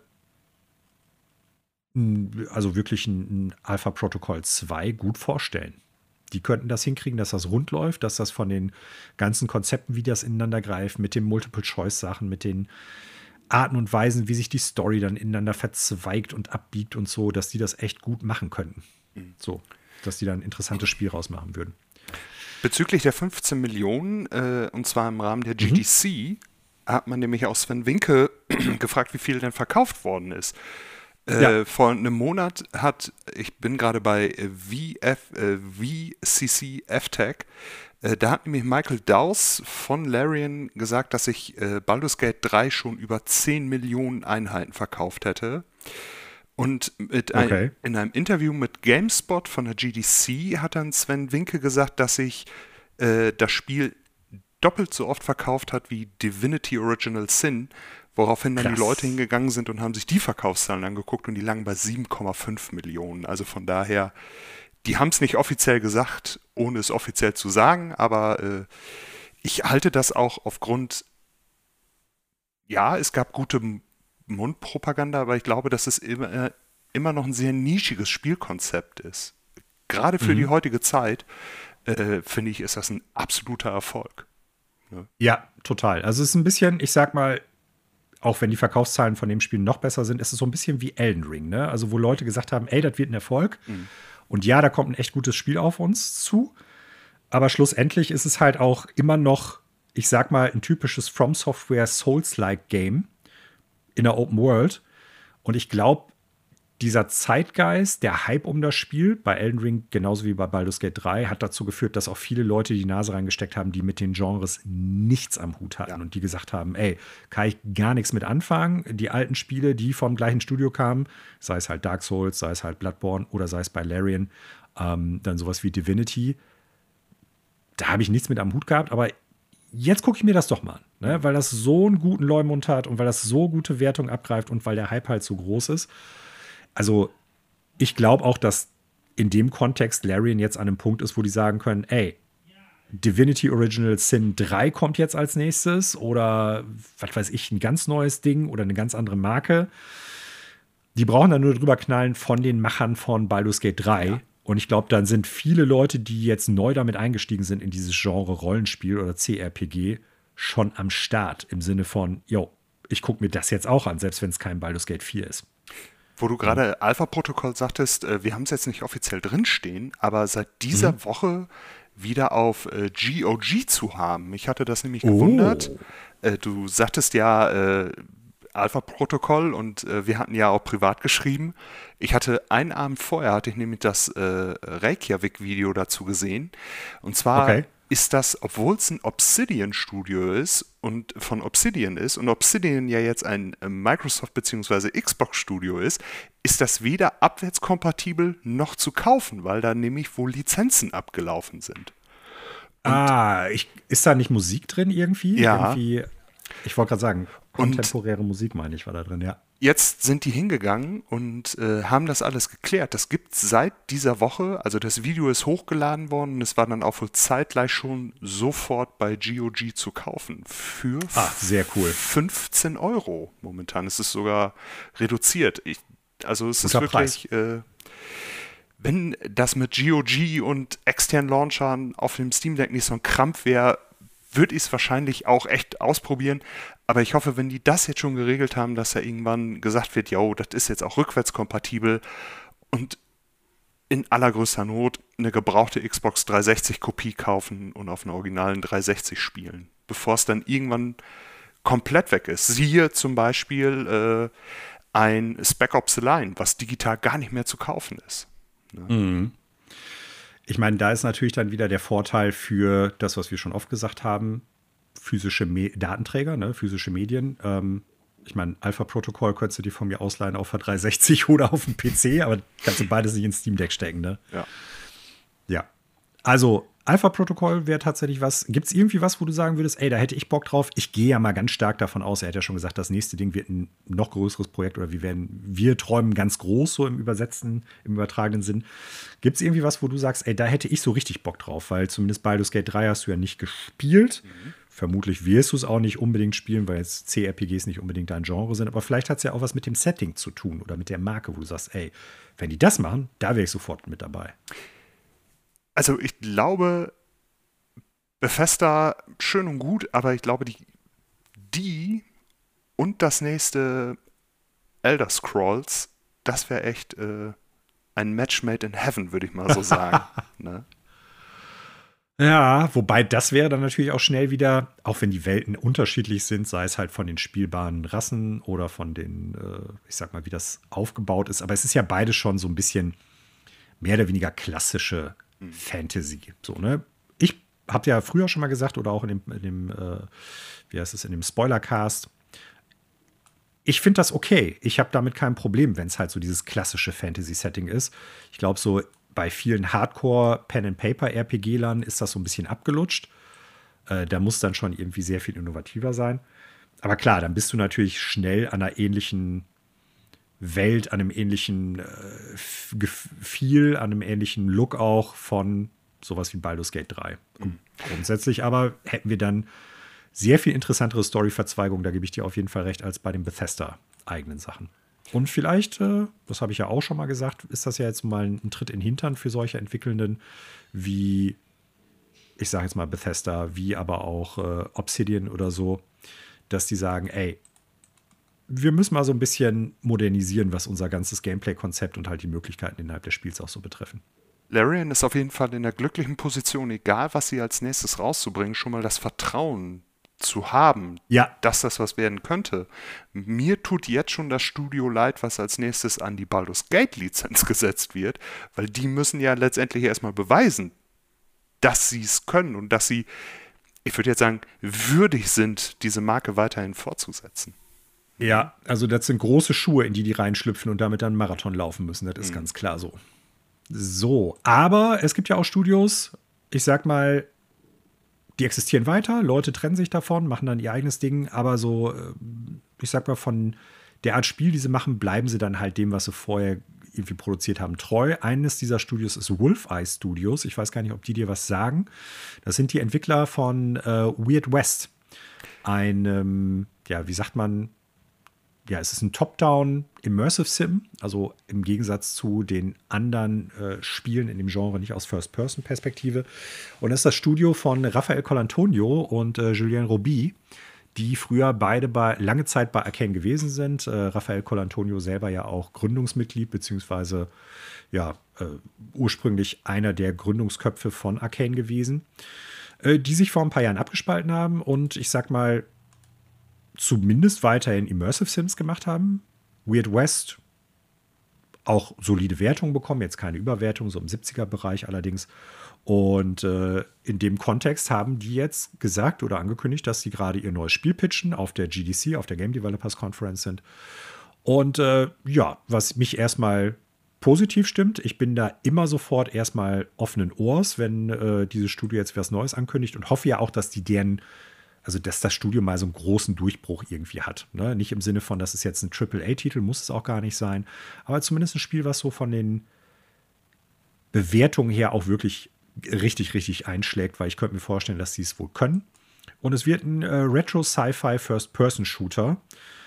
also wirklich ein Alpha-Protokoll 2 gut vorstellen. Die könnten das hinkriegen, dass das rund läuft, dass das von den ganzen Konzepten, wie das ineinander greift, mit den Multiple-Choice-Sachen, mit den Arten und Weisen, wie sich die Story dann ineinander verzweigt und abbiegt und so, dass die das echt gut machen könnten. So, dass die dann ein interessantes Spiel rausmachen würden. Bezüglich der 15 Millionen, und zwar im Rahmen der GDC, hat man nämlich auch Sven Winke gefragt, wie viel denn verkauft worden ist. Ja. Vor einem Monat ich bin gerade bei VCC FTech, da hat nämlich Michael Dowse von Larian gesagt, dass sich Baldur's Gate 3 schon über 10 Millionen Einheiten verkauft hätte. Und in einem Interview mit GameSpot von der GDC hat dann Sven Winke gesagt, dass sich das Spiel doppelt so oft verkauft hat wie Divinity Original Sin, woraufhin dann die Leute hingegangen sind und haben sich die Verkaufszahlen angeguckt und die lagen bei 7,5 Millionen. Also von daher, die haben es nicht offiziell gesagt, ohne es offiziell zu sagen, aber ich halte das auch aufgrund, ja, es gab gute Mundpropaganda, aber ich glaube, dass es immer noch ein sehr nischiges Spielkonzept ist. Gerade für die heutige Zeit, finde ich, ist das ein absoluter Erfolg. Ne? Ja, total. Also es ist ein bisschen, ich sag mal, auch wenn die Verkaufszahlen von dem Spiel noch besser sind, ist es so ein bisschen wie Elden Ring, ne? Also wo Leute gesagt haben, ey, das wird ein Erfolg. Und ja, da kommt ein echt gutes Spiel auf uns zu. Aber schlussendlich ist es halt auch immer noch, ich sag mal, ein typisches From Software Souls-like Game in der Open World. Und ich glaube, dieser Zeitgeist, der Hype um das Spiel, bei Elden Ring genauso wie bei Baldur's Gate 3, hat dazu geführt, dass auch viele Leute die Nase reingesteckt haben, die mit den Genres nichts am Hut hatten. Ja. Und die gesagt haben, ey, kann ich gar nichts mit anfangen. Die alten Spiele, die vom gleichen Studio kamen, sei es halt Dark Souls, sei es halt Bloodborne oder sei es bei Larian, dann sowas wie Divinity, da habe ich nichts mit am Hut gehabt, aber jetzt gucke ich mir das doch mal an, ne? Weil das so einen guten Leumund hat und weil das so gute Wertung abgreift und weil der Hype halt so groß ist. Also, ich glaube auch, dass in dem Kontext Larian jetzt an einem Punkt ist, wo die sagen können, ey, Divinity Original Sin 3 kommt jetzt als nächstes oder was weiß ich, ein ganz neues Ding oder eine ganz andere Marke. Die brauchen dann nur drüber knallen von den Machern von Baldur's Gate 3. Ja. Und ich glaube, dann sind viele Leute, die jetzt neu damit eingestiegen sind in dieses Genre Rollenspiel oder CRPG, schon am Start. Im Sinne von, yo, ich gucke mir das jetzt auch an, selbst wenn es kein Baldur's Gate 4 ist. Wo du gerade Alpha-Protokoll sagtest, wir haben es jetzt nicht offiziell drinstehen, aber seit dieser Woche wieder auf GOG zu haben. Mich hatte das nämlich gewundert. Du sagtest ja Alpha-Protokoll und wir hatten ja auch privat geschrieben. Ich hatte einen Abend vorher, hatte ich nämlich das Reykjavik-Video dazu gesehen. Und zwar ist das, obwohl es ein Obsidian-Studio ist und von Obsidian ist und Obsidian ja jetzt ein Microsoft- bzw. Xbox-Studio ist das weder abwärtskompatibel noch zu kaufen, weil da nämlich wohl Lizenzen abgelaufen sind. Und ist da nicht Musik drin irgendwie? Ja. Irgendwie, ich wollte gerade sagen, kontemporäre Musik, meine ich, war da drin, ja. Jetzt sind die hingegangen und haben das alles geklärt. Das gibt es seit dieser Woche. Also das Video ist hochgeladen worden und es war dann auch wohl zeitgleich schon sofort bei GOG zu kaufen. Für sehr cool. 15 €. Momentan ist es sogar reduziert. Also es ist wirklich, wenn das mit GOG und externen Launchern auf dem Steam Deck nicht so ein Krampf wäre, würde ich es wahrscheinlich auch echt ausprobieren. Aber ich hoffe, wenn die das jetzt schon geregelt haben, dass da irgendwann gesagt wird, yo, das ist jetzt auch rückwärtskompatibel und in allergrößter Not eine gebrauchte Xbox 360-Kopie kaufen und auf einer originalen 360 spielen, bevor es dann irgendwann komplett weg ist. Siehe zum Beispiel ein Spec Ops The Line, was digital gar nicht mehr zu kaufen ist. Ne? Ich meine, da ist natürlich dann wieder der Vorteil für das, was wir schon oft gesagt haben, physische Datenträger, ne, physische Medien. Ich meine, Alpha-Protokoll könntest du dir von mir ausleihen auf der 360 oder auf dem PC, aber kannst du beides nicht ins Steam Deck stecken, ne? Ja. Also, Alpha-Protokoll wäre tatsächlich was. Gibt es irgendwie was, wo du sagen würdest, ey, da hätte ich Bock drauf? Ich gehe ja mal ganz stark davon aus, er hat ja schon gesagt, das nächste Ding wird ein noch größeres Projekt oder wir träumen ganz groß, so im übertragenen Sinn. Gibt es irgendwie was, wo du sagst, ey, da hätte ich so richtig Bock drauf? Weil zumindest Baldur's Gate 3 hast du ja nicht gespielt. Vermutlich wirst du es auch nicht unbedingt spielen, weil jetzt CRPGs nicht unbedingt dein Genre sind. Aber vielleicht hat es ja auch was mit dem Setting zu tun oder mit der Marke, wo du sagst, ey, wenn die das machen, da wäre ich sofort mit dabei. Also ich glaube, Bethesda schön und gut, aber ich glaube, die und das nächste Elder Scrolls, das wäre echt ein Match made in heaven, würde ich mal so sagen. Ne? Ja, wobei das wäre dann natürlich auch schnell wieder, auch wenn die Welten unterschiedlich sind, sei es halt von den spielbaren Rassen oder von den, ich sag mal, wie das aufgebaut ist. Aber es ist ja beides schon so ein bisschen mehr oder weniger klassische Fantasy. So, ne? Ich habe ja früher schon mal gesagt, oder auch in dem wie heißt es, in dem Spoilercast, ich finde das okay. Ich habe damit kein Problem, wenn es halt so dieses klassische Fantasy-Setting ist. Ich glaube, so bei vielen Hardcore-Pen-and-Paper-RPG-Lern ist das so ein bisschen abgelutscht. Da muss dann schon irgendwie sehr viel innovativer sein. Aber klar, dann bist du natürlich schnell an einer ähnlichen Welt, an einem ähnlichen Feel, an einem ähnlichen Look auch von sowas wie Baldur's Gate 3. Grundsätzlich aber hätten wir dann sehr viel interessantere Story-Verzweigungen, da gebe ich dir auf jeden Fall recht, als bei den Bethesda-eigenen Sachen. Und vielleicht, das habe ich ja auch schon mal gesagt, ist das ja jetzt mal ein Tritt in den Hintern für solche Entwickelnden wie, ich sage jetzt mal Bethesda, wie aber auch Obsidian oder so, dass die sagen, ey, wir müssen mal so ein bisschen modernisieren, was unser ganzes Gameplay-Konzept und halt die Möglichkeiten innerhalb des Spiels auch so betreffen. Larian ist auf jeden Fall in der glücklichen Position, egal was sie als nächstes rauszubringen, schon mal das Vertrauen zu haben, dass das was werden könnte. Mir tut jetzt schon das Studio leid, was als nächstes an die Baldur's Gate-Lizenz gesetzt wird, weil die müssen ja letztendlich erstmal beweisen, dass sie es können und dass sie, ich würde jetzt sagen, würdig sind, diese Marke weiterhin fortzusetzen. Ja, also das sind große Schuhe, in die reinschlüpfen und damit dann einen Marathon laufen müssen. Das ist ganz klar so. So, aber es gibt ja auch Studios, ich sag mal, die existieren weiter, Leute trennen sich davon, machen dann ihr eigenes Ding, aber so, ich sag mal, von der Art Spiel, die sie machen, bleiben sie dann halt dem, was sie vorher irgendwie produziert haben, treu. Eines dieser Studios ist Wolfeye Studios. Ich weiß gar nicht, ob die dir was sagen. Das sind die Entwickler von Weird West. Einem, ja, wie sagt man, ja, es ist ein Top-Down Immersive Sim, also im Gegensatz zu den anderen Spielen in dem Genre nicht aus First-Person-Perspektive. Und das ist das Studio von Rafael Colantonio und Julien Roby, die früher beide lange Zeit bei Arcane gewesen sind. Rafael Colantonio selber ja auch Gründungsmitglied, beziehungsweise ja, ursprünglich einer der Gründungsköpfe von Arcane gewesen, die sich vor ein paar Jahren abgespalten haben und ich sag mal, zumindest weiterhin Immersive Sims gemacht haben. Weird West auch solide Wertungen bekommen, jetzt keine Überwertung, so im 70er-Bereich allerdings. Und in dem Kontext haben die jetzt gesagt oder angekündigt, dass sie gerade ihr neues Spiel pitchen auf der GDC, auf der Game Developers Conference sind. Und ja, was mich erstmal positiv stimmt, ich bin da immer sofort erstmal offenen Ohrs, wenn dieses Studio jetzt was Neues ankündigt und hoffe ja auch, dass dass das Studio mal so einen großen Durchbruch irgendwie hat. Ne? Nicht im Sinne von, das ist jetzt ein AAA-Titel, muss es auch gar nicht sein, aber zumindest ein Spiel, was so von den Bewertungen her auch wirklich richtig, richtig einschlägt, weil ich könnte mir vorstellen, dass sie es wohl können. Und es wird ein Retro-Sci-Fi First-Person-Shooter,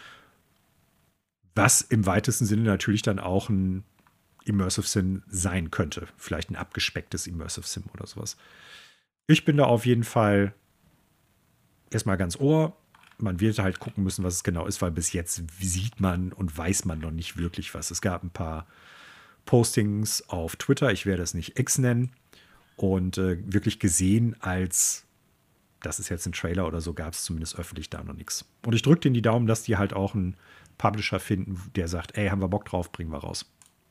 was im weitesten Sinne natürlich dann auch ein Immersive Sim sein könnte. Vielleicht ein abgespecktes Immersive Sim oder sowas. Ich bin da auf jeden Fall erstmal ganz Ohr. Man wird halt gucken müssen, was es genau ist, weil bis jetzt sieht man und weiß man noch nicht wirklich was. Es gab ein paar Postings auf Twitter, ich werde es nicht X nennen, und wirklich gesehen als, das ist jetzt ein Trailer oder so, gab es zumindest öffentlich da noch nichts. Und ich drücke denen die Daumen, dass die halt auch einen Publisher finden, der sagt, ey, haben wir Bock drauf, bringen wir raus.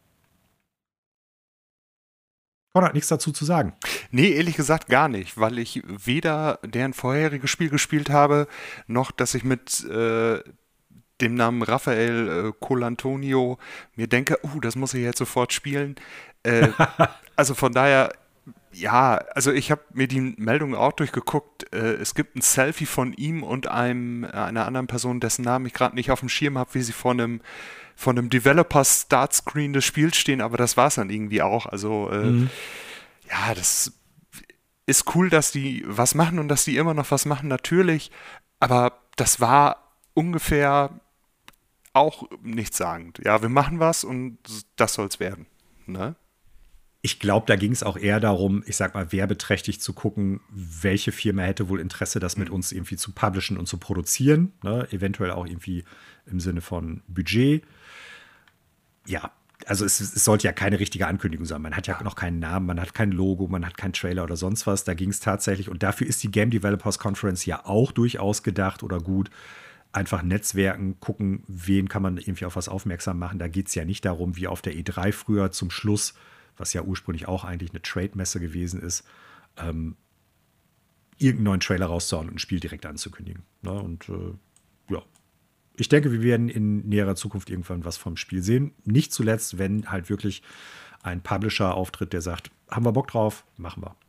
Conor hat nichts dazu zu sagen. Nee, ehrlich gesagt gar nicht, weil ich weder deren vorheriges Spiel gespielt habe, noch dass ich mit dem Namen Rafael Colantonio mir denke, das muss ich jetzt sofort spielen. Also von daher, ja, also ich habe mir die Meldung auch durchgeguckt. Es gibt ein Selfie von ihm und einer anderen Person, dessen Namen ich gerade nicht auf dem Schirm habe, wie sie von einem Developer-Startscreen des Spiels stehen, aber das war es dann irgendwie auch. Also ja, das ist cool, dass die was machen und dass die immer noch was machen, natürlich, aber das war ungefähr auch nichtssagend. Ja, wir machen was und das soll es werden. Ne? Ich glaube, da ging es auch eher darum, ich sag mal, werbeträchtig zu gucken, welche Firma hätte wohl Interesse, das mit uns irgendwie zu publishen und zu produzieren. Ne? Eventuell auch irgendwie im Sinne von Budget. Ja, also es sollte ja keine richtige Ankündigung sein. Man hat ja noch keinen Namen, man hat kein Logo, man hat keinen Trailer oder sonst was. Da ging es tatsächlich, und dafür ist die Game Developers Conference ja auch durchaus gedacht oder gut. Einfach Netzwerken, gucken, wen kann man irgendwie auf was aufmerksam machen. Da geht es ja nicht darum, wie auf der E3 früher zum Schluss, was ja ursprünglich auch eigentlich eine Trade-Messe gewesen ist, irgendeinen neuen Trailer rauszuhauen und ein Spiel direkt anzukündigen. Ne? Und ja, ich denke, wir werden in näherer Zukunft irgendwann was vom Spiel sehen. Nicht zuletzt, wenn halt wirklich ein Publisher auftritt, der sagt, haben wir Bock drauf, machen wir.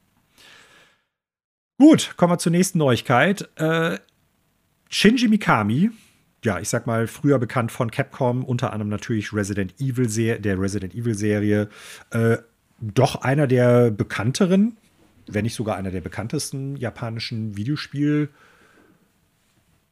Gut, kommen wir zur nächsten Neuigkeit. Shinji Mikami, ja, ich sag mal, früher bekannt von Capcom, unter anderem natürlich der Resident Evil-Serie, doch einer der bekannteren, wenn nicht sogar einer der bekanntesten japanischen Videospiel-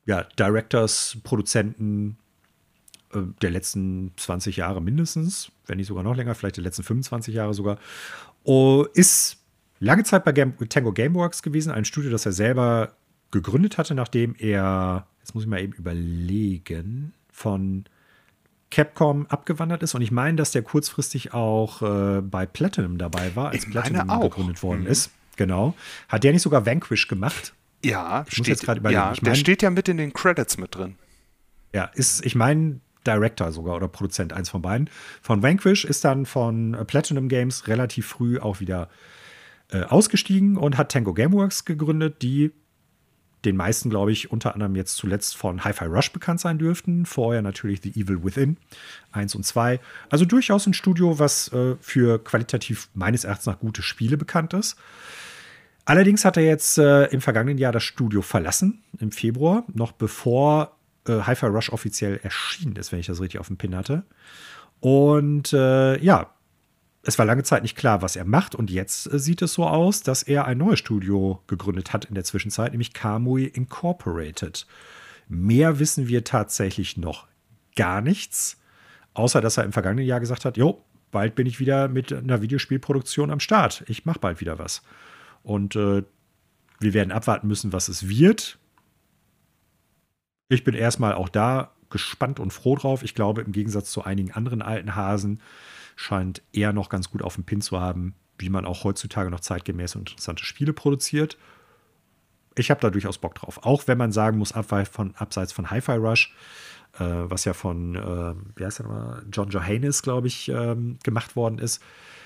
Directors, Produzenten der letzten 20 Jahre mindestens, wenn nicht sogar noch länger, vielleicht der letzten 25 Jahre sogar. Ist lange Zeit bei Tango Gameworks gewesen, ein Studio, das er selber gegründet hatte, nachdem er, jetzt muss ich mal eben überlegen, von Capcom abgewandert ist. Und ich meine, dass der kurzfristig auch bei Platinum dabei war, als Platinum gegründet worden ist. Genau. Hat der nicht sogar Vanquish gemacht? Ja, ich muss jetzt gerade überlegen. Ja, der steht ja mit in den Credits mit drin. Ja, ich meine, Director sogar oder Produzent, eins von beiden. Von Vanquish ist dann von Platinum Games relativ früh auch wieder ausgestiegen und hat Tango Gameworks gegründet, die den meisten, glaube ich, unter anderem jetzt zuletzt von Hi-Fi Rush bekannt sein dürften. Vorher natürlich The Evil Within 1 und 2. Also durchaus ein Studio, was für qualitativ meines Erachtens nach gute Spiele bekannt ist. Allerdings hat er jetzt im vergangenen Jahr das Studio verlassen, im Februar, noch bevor Hi-Fi Rush offiziell erschienen ist, wenn ich das richtig auf dem Pin hatte. Und es war lange Zeit nicht klar, was er macht. Und jetzt sieht es so aus, dass er ein neues Studio gegründet hat in der Zwischenzeit, nämlich Kamui Incorporated. Mehr wissen wir tatsächlich noch gar nichts, außer dass er im vergangenen Jahr gesagt hat, jo, bald bin ich wieder mit einer Videospielproduktion am Start. Ich mache bald wieder was. Und wir werden abwarten müssen, was es wird. Ich bin erstmal auch da gespannt und froh drauf. Ich glaube, im Gegensatz zu einigen anderen alten Hasen scheint er noch ganz gut auf dem Pin zu haben, wie man auch heutzutage noch zeitgemäß und interessante Spiele produziert. Ich habe da durchaus Bock drauf. Auch wenn man sagen muss, abseits von Hi-Fi Rush, was ja von wie heißt der nochmal? John Johannes, glaube ich, gemacht worden ist.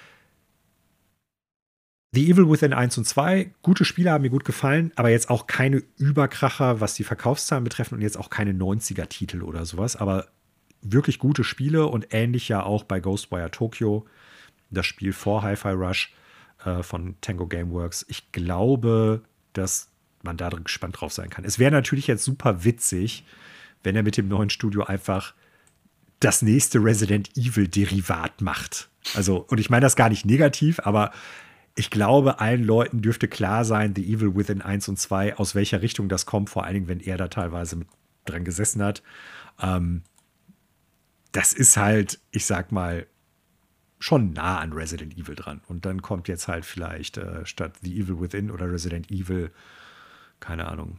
The Evil Within 1 und 2, gute Spiele, haben mir gut gefallen, aber jetzt auch keine Überkracher, was die Verkaufszahlen betreffen und jetzt auch keine 90er-Titel oder sowas, aber wirklich gute Spiele und ähnlich ja auch bei Ghostwire Tokyo, das Spiel vor Hi-Fi Rush von Tango Gameworks. Ich glaube, dass man da gespannt drauf sein kann. Es wäre natürlich jetzt super witzig, wenn er mit dem neuen Studio einfach das nächste Resident Evil-Derivat macht. Also, und ich meine das gar nicht negativ, aber ich glaube, allen Leuten dürfte klar sein, The Evil Within 1 und 2, aus welcher Richtung das kommt, vor allen Dingen, wenn er da teilweise mit dran gesessen hat. Das ist halt, ich sag mal, schon nah an Resident Evil dran. Und dann kommt jetzt halt vielleicht statt The Evil Within oder Resident Evil, keine Ahnung,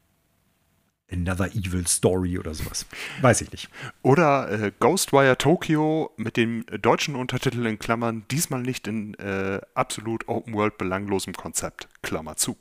Another Evil Story oder sowas. Weiß ich nicht. Oder Ghostwire Tokyo mit dem deutschen Untertitel in Klammern, diesmal nicht in absolut Open-World belanglosem Konzept, Klammer zu.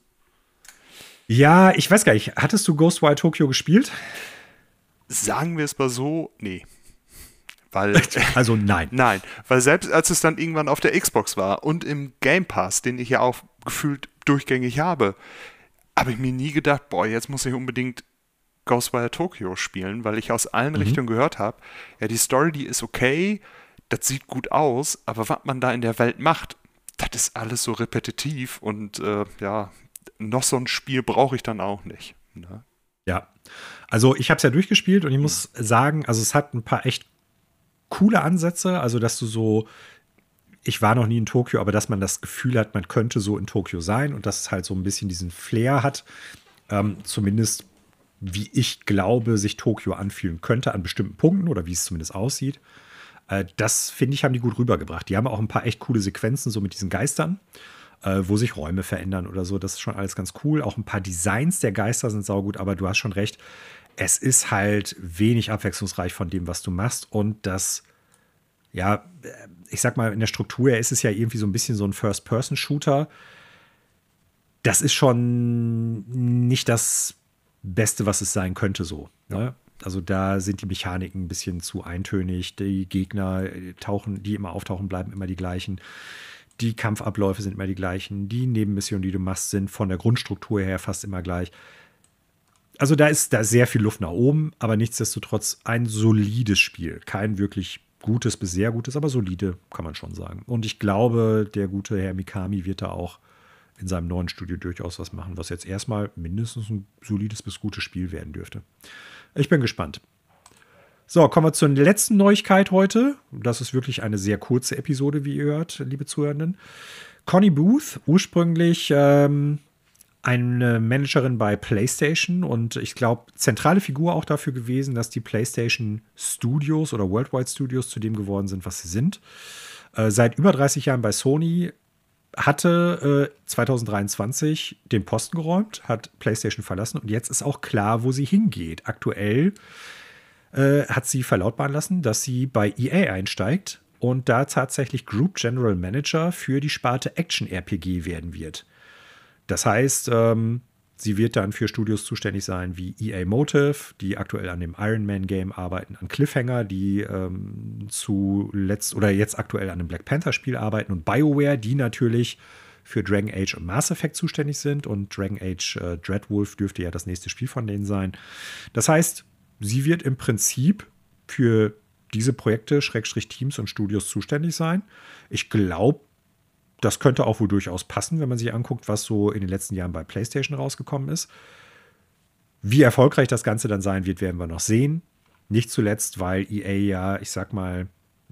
Ja, ich weiß gar nicht. Hattest du Ghostwire Tokyo gespielt? Sagen wir es mal so, nee. Weil, also nein. Nein, weil selbst als es dann irgendwann auf der Xbox war und im Game Pass, den ich ja auch gefühlt durchgängig habe ich mir nie gedacht, boah, jetzt muss ich unbedingt Ghostwire Tokyo spielen, weil ich aus allen Richtungen gehört habe, ja, die Story, die ist okay, das sieht gut aus, aber was man da in der Welt macht, das ist alles so repetitiv und noch so ein Spiel brauche ich dann auch nicht. Ne? Ja, also ich habe es ja durchgespielt und ich muss sagen, also es hat ein paar echt coole Ansätze, also dass du so, ich war noch nie in Tokio, aber dass man das Gefühl hat, man könnte so in Tokio sein und dass es halt so ein bisschen diesen Flair hat, zumindest wie ich glaube, sich Tokio anfühlen könnte an bestimmten Punkten oder wie es zumindest aussieht. Das, finde ich, haben die gut rübergebracht. Die haben auch ein paar echt coole Sequenzen, so mit diesen Geistern, wo sich Räume verändern oder so. Das ist schon alles ganz cool. Auch ein paar Designs der Geister sind saugut, aber du hast schon recht. Es ist halt wenig abwechslungsreich von dem, was du machst. Und das, ja, ich sag mal, in der Struktur ist es ja irgendwie so ein bisschen so ein First-Person-Shooter. Das ist schon nicht das Beste, was es sein könnte, so. Ne? Also da sind die Mechaniken ein bisschen zu eintönig. Die Gegner die immer auftauchen, bleiben immer die gleichen. Die Kampfabläufe sind immer die gleichen. Die Nebenmissionen, die du machst, sind von der Grundstruktur her fast immer gleich. Also da ist sehr viel Luft nach oben, aber nichtsdestotrotz ein solides Spiel. Kein wirklich gutes bis sehr gutes, aber solide, kann man schon sagen. Und ich glaube, der gute Herr Mikami wird da auch in seinem neuen Studio durchaus was machen, was jetzt erstmal mindestens ein solides bis gutes Spiel werden dürfte. Ich bin gespannt. So, kommen wir zur letzten Neuigkeit heute. Das ist wirklich eine sehr kurze Episode, wie ihr hört, liebe Zuhörenden. Connie Booth, ursprünglich eine Managerin bei PlayStation und ich glaube, zentrale Figur auch dafür gewesen, dass die PlayStation Studios oder Worldwide Studios zu dem geworden sind, was sie sind. Seit über 30 Jahren bei Sony, hatte 2023 den Posten geräumt, hat PlayStation verlassen und jetzt ist auch klar, wo sie hingeht. Aktuell hat sie verlautbaren lassen, dass sie bei EA einsteigt und da tatsächlich Group General Manager für die Sparte Action-RPG werden wird. Das heißt, sie wird dann für Studios zuständig sein wie EA Motive, die aktuell an dem Iron Man Game arbeiten, an Cliffhanger, die zuletzt oder jetzt aktuell an dem Black Panther Spiel arbeiten und BioWare, die natürlich für Dragon Age und Mass Effect zuständig sind und Dragon Age Dreadwolf dürfte ja das nächste Spiel von denen sein. Das heißt, sie wird im Prinzip für diese Projekte, Teams und Studios zuständig sein. Ich glaube, das könnte auch wohl durchaus passen, wenn man sich anguckt, was so in den letzten Jahren bei PlayStation rausgekommen ist. Wie erfolgreich das Ganze dann sein wird, werden wir noch sehen. Nicht zuletzt, weil EA ja, ich sag mal,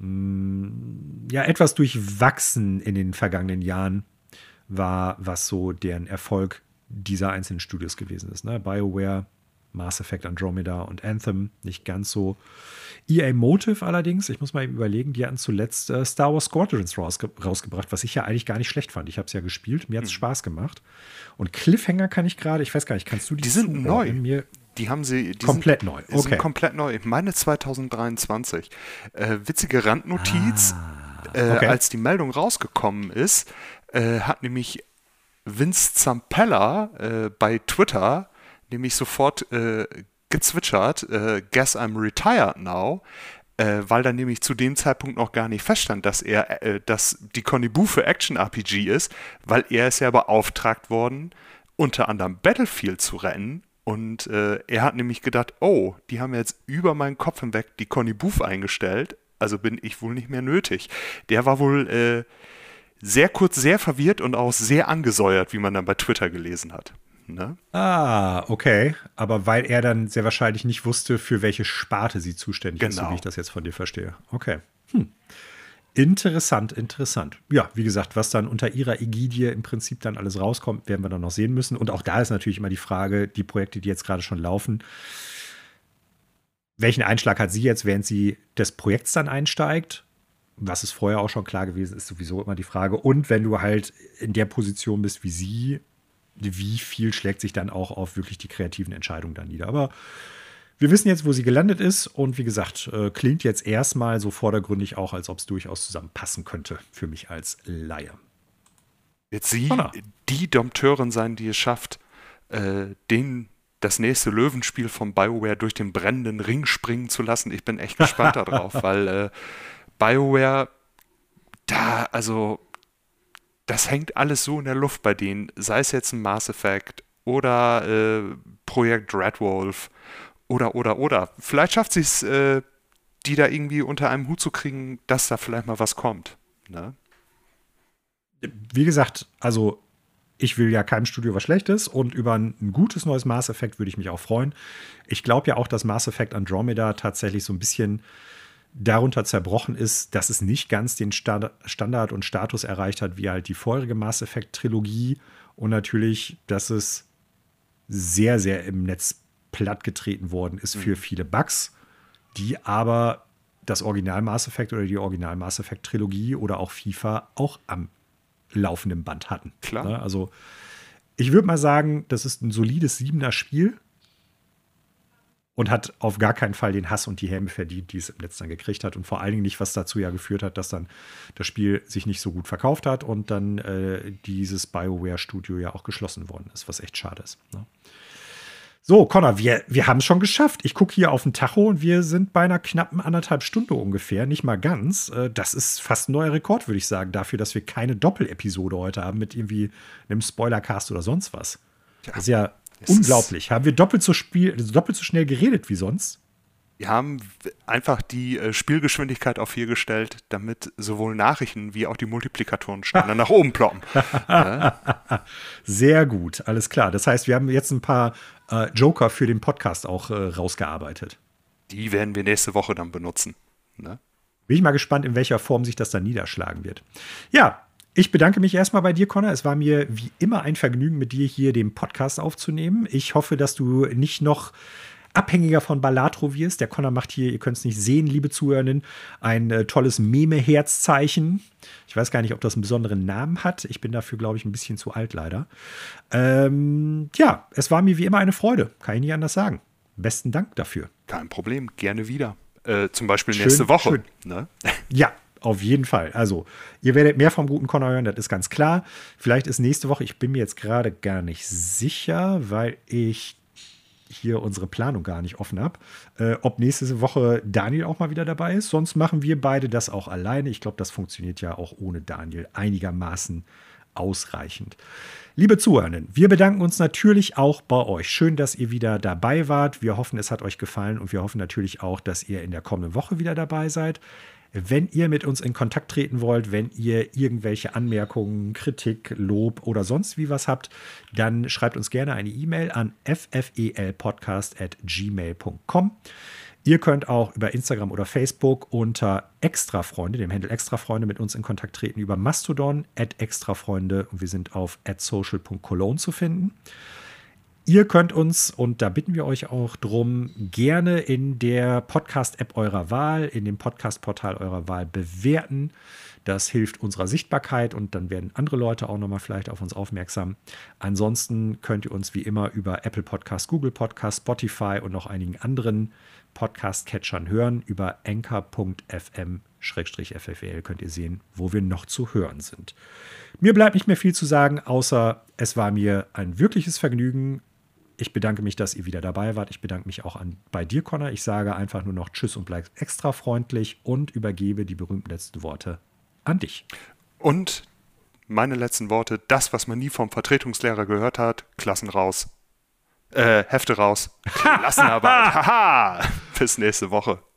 etwas durchwachsen in den vergangenen Jahren war, was so deren Erfolg dieser einzelnen Studios gewesen ist. Ne? BioWare, Mass Effect Andromeda und Anthem nicht ganz so. EA Motive allerdings, ich muss mal eben überlegen, die hatten zuletzt Star Wars Squadrons rausgebracht, was ich ja eigentlich gar nicht schlecht fand. Ich habe es ja gespielt, mir hat es Spaß gemacht. Und Cliffhanger kann ich gerade, ich weiß gar nicht, kannst du die sind neu. Die haben sie komplett neu. Okay. Sind komplett neu. Ich meine 2023. Witzige Randnotiz, als die Meldung rausgekommen ist, hat nämlich Vince Zampella bei Twitter nämlich sofort gezwitschert, guess I'm retired now, weil dann nämlich zu dem Zeitpunkt noch gar nicht feststand, dass dass die Conny Boo für Action-RPG ist, weil er ist ja beauftragt worden, unter anderem Battlefield zu rennen und er hat nämlich gedacht, oh, die haben jetzt über meinen Kopf hinweg die Conny Boo eingestellt, also bin ich wohl nicht mehr nötig. Der war wohl sehr kurz sehr verwirrt und auch sehr angesäuert, wie man dann bei Twitter gelesen hat. Ne? Ah, okay. Aber weil er dann sehr wahrscheinlich nicht wusste, für welche Sparte sie zuständig ist, so wie ich das jetzt von dir verstehe. Okay. Interessant. Ja, wie gesagt, was dann unter ihrer Ägidie im Prinzip dann alles rauskommt, werden wir dann noch sehen müssen. Und auch da ist natürlich immer die Frage, die Projekte, die jetzt gerade schon laufen, welchen Einschlag hat sie jetzt, während sie des Projekts dann einsteigt? Was ist vorher auch schon klar gewesen, ist sowieso immer die Frage. Und wenn du halt in der Position bist wie sie, wie viel schlägt sich dann auch auf wirklich die kreativen Entscheidungen dann nieder. Aber wir wissen jetzt, wo sie gelandet ist und wie gesagt, klingt jetzt erstmal so vordergründig auch, als ob es durchaus zusammenpassen könnte für mich als Laie. Wird sie die Dompteurin sein, die es schafft, das nächste Löwenspiel von BioWare durch den brennenden Ring springen zu lassen? Ich bin echt gespannt darauf, weil BioWare das hängt alles so in der Luft bei denen, sei es jetzt ein Mass Effect oder Projekt Dreadwolf oder. Vielleicht schafft sie es, die da irgendwie unter einem Hut zu kriegen, dass da vielleicht mal was kommt. Ne? Wie gesagt, also ich will ja keinem Studio was Schlechtes und über ein gutes neues Mass Effect würde ich mich auch freuen. Ich glaube ja auch, dass Mass Effect Andromeda tatsächlich so ein bisschen darunter zerbrochen ist, dass es nicht ganz den Standard und Status erreicht hat, wie halt die vorherige Mass Effect-Trilogie. Und natürlich, dass es sehr, sehr im Netz plattgetreten worden ist für viele Bugs, die aber das Original Mass Effect oder die Original Mass Effect-Trilogie oder auch FIFA auch am laufenden Band hatten. Klar. Also ich würde mal sagen, das ist ein solides 7er Spiel. Und hat auf gar keinen Fall den Hass und die Häme verdient, die es im Netz dann gekriegt hat. Und vor allen Dingen nicht, was dazu ja geführt hat, dass dann das Spiel sich nicht so gut verkauft hat und dann dieses BioWare-Studio ja auch geschlossen worden ist, was echt schade ist. Ne? So, Connor, wir haben es schon geschafft. Ich gucke hier auf den Tacho und wir sind bei einer knappen 1,5 Stunde ungefähr, nicht mal ganz. Das ist fast ein neuer Rekord, würde ich sagen, dafür, dass wir keine Doppelepisode heute haben mit irgendwie einem Spoilercast oder sonst was. Ja. Das ist ja unglaublich. Haben wir doppelt so schnell geredet wie sonst? Wir haben einfach die Spielgeschwindigkeit auf 4 gestellt, damit sowohl Nachrichten wie auch die Multiplikatorenstände nach oben ploppen. Ja. Sehr gut, alles klar. Das heißt, wir haben jetzt ein paar Joker für den Podcast auch rausgearbeitet. Die werden wir nächste Woche dann benutzen. Ne? Bin ich mal gespannt, in welcher Form sich das dann niederschlagen wird. Ja, Ich bedanke mich erstmal bei dir, Connor. Es war mir wie immer ein Vergnügen, mit dir hier den Podcast aufzunehmen. Ich hoffe, dass du nicht noch abhängiger von Balatro wirst. Der Connor macht hier, ihr könnt es nicht sehen, liebe Zuhörerinnen, ein tolles Meme-Herzzeichen. Ich weiß gar nicht, ob das einen besonderen Namen hat. Ich bin dafür, glaube ich, ein bisschen zu alt, leider. Ja, es war mir wie immer eine Freude. Kann ich nicht anders sagen. Besten Dank dafür. Kein Problem, gerne wieder. Zum Beispiel nächste Woche. Ne? Ja, auf jeden Fall. Also, ihr werdet mehr vom guten Connor hören, das ist ganz klar. Vielleicht ist nächste Woche, ich bin mir jetzt gerade gar nicht sicher, weil ich hier unsere Planung gar nicht offen habe, ob nächste Woche Daniel auch mal wieder dabei ist. Sonst machen wir beide das auch alleine. Ich glaube, das funktioniert ja auch ohne Daniel einigermaßen ausreichend. Liebe Zuhörenden, wir bedanken uns natürlich auch bei euch. Schön, dass ihr wieder dabei wart. Wir hoffen, es hat euch gefallen und wir hoffen natürlich auch, dass ihr in der kommenden Woche wieder dabei seid. Wenn ihr mit uns in Kontakt treten wollt, wenn ihr irgendwelche Anmerkungen, Kritik, Lob oder sonst wie was habt, dann schreibt uns gerne eine E-Mail an ffelpodcast@gmail.com. Ihr könnt auch über Instagram oder Facebook unter Extrafreunde, dem Handle Extrafreunde, mit uns in Kontakt treten, über Mastodon @extrafreunde und wir sind auf @social.cologne zu finden. Ihr könnt uns, und da bitten wir euch auch drum, gerne in der Podcast-App eurer Wahl, in dem Podcast-Portal eurer Wahl bewerten. Das hilft unserer Sichtbarkeit und dann werden andere Leute auch nochmal vielleicht auf uns aufmerksam. Ansonsten könnt ihr uns wie immer über Apple Podcasts, Google Podcasts, Spotify und noch einigen anderen Podcast-Catchern hören. Über anchor.fm/ffel könnt ihr sehen, wo wir noch zu hören sind. Mir bleibt nicht mehr viel zu sagen, außer es war mir ein wirkliches Vergnügen. Ich bedanke mich, dass ihr wieder dabei wart. Ich bedanke mich auch bei dir, Connor. Ich sage einfach nur noch Tschüss und bleib extra freundlich und übergebe die berühmten letzten Worte an dich. Und meine letzten Worte, das, was man nie vom Vertretungslehrer gehört hat, Klassen raus. Hefte raus. Klassenarbeit. Haha. Bis nächste Woche.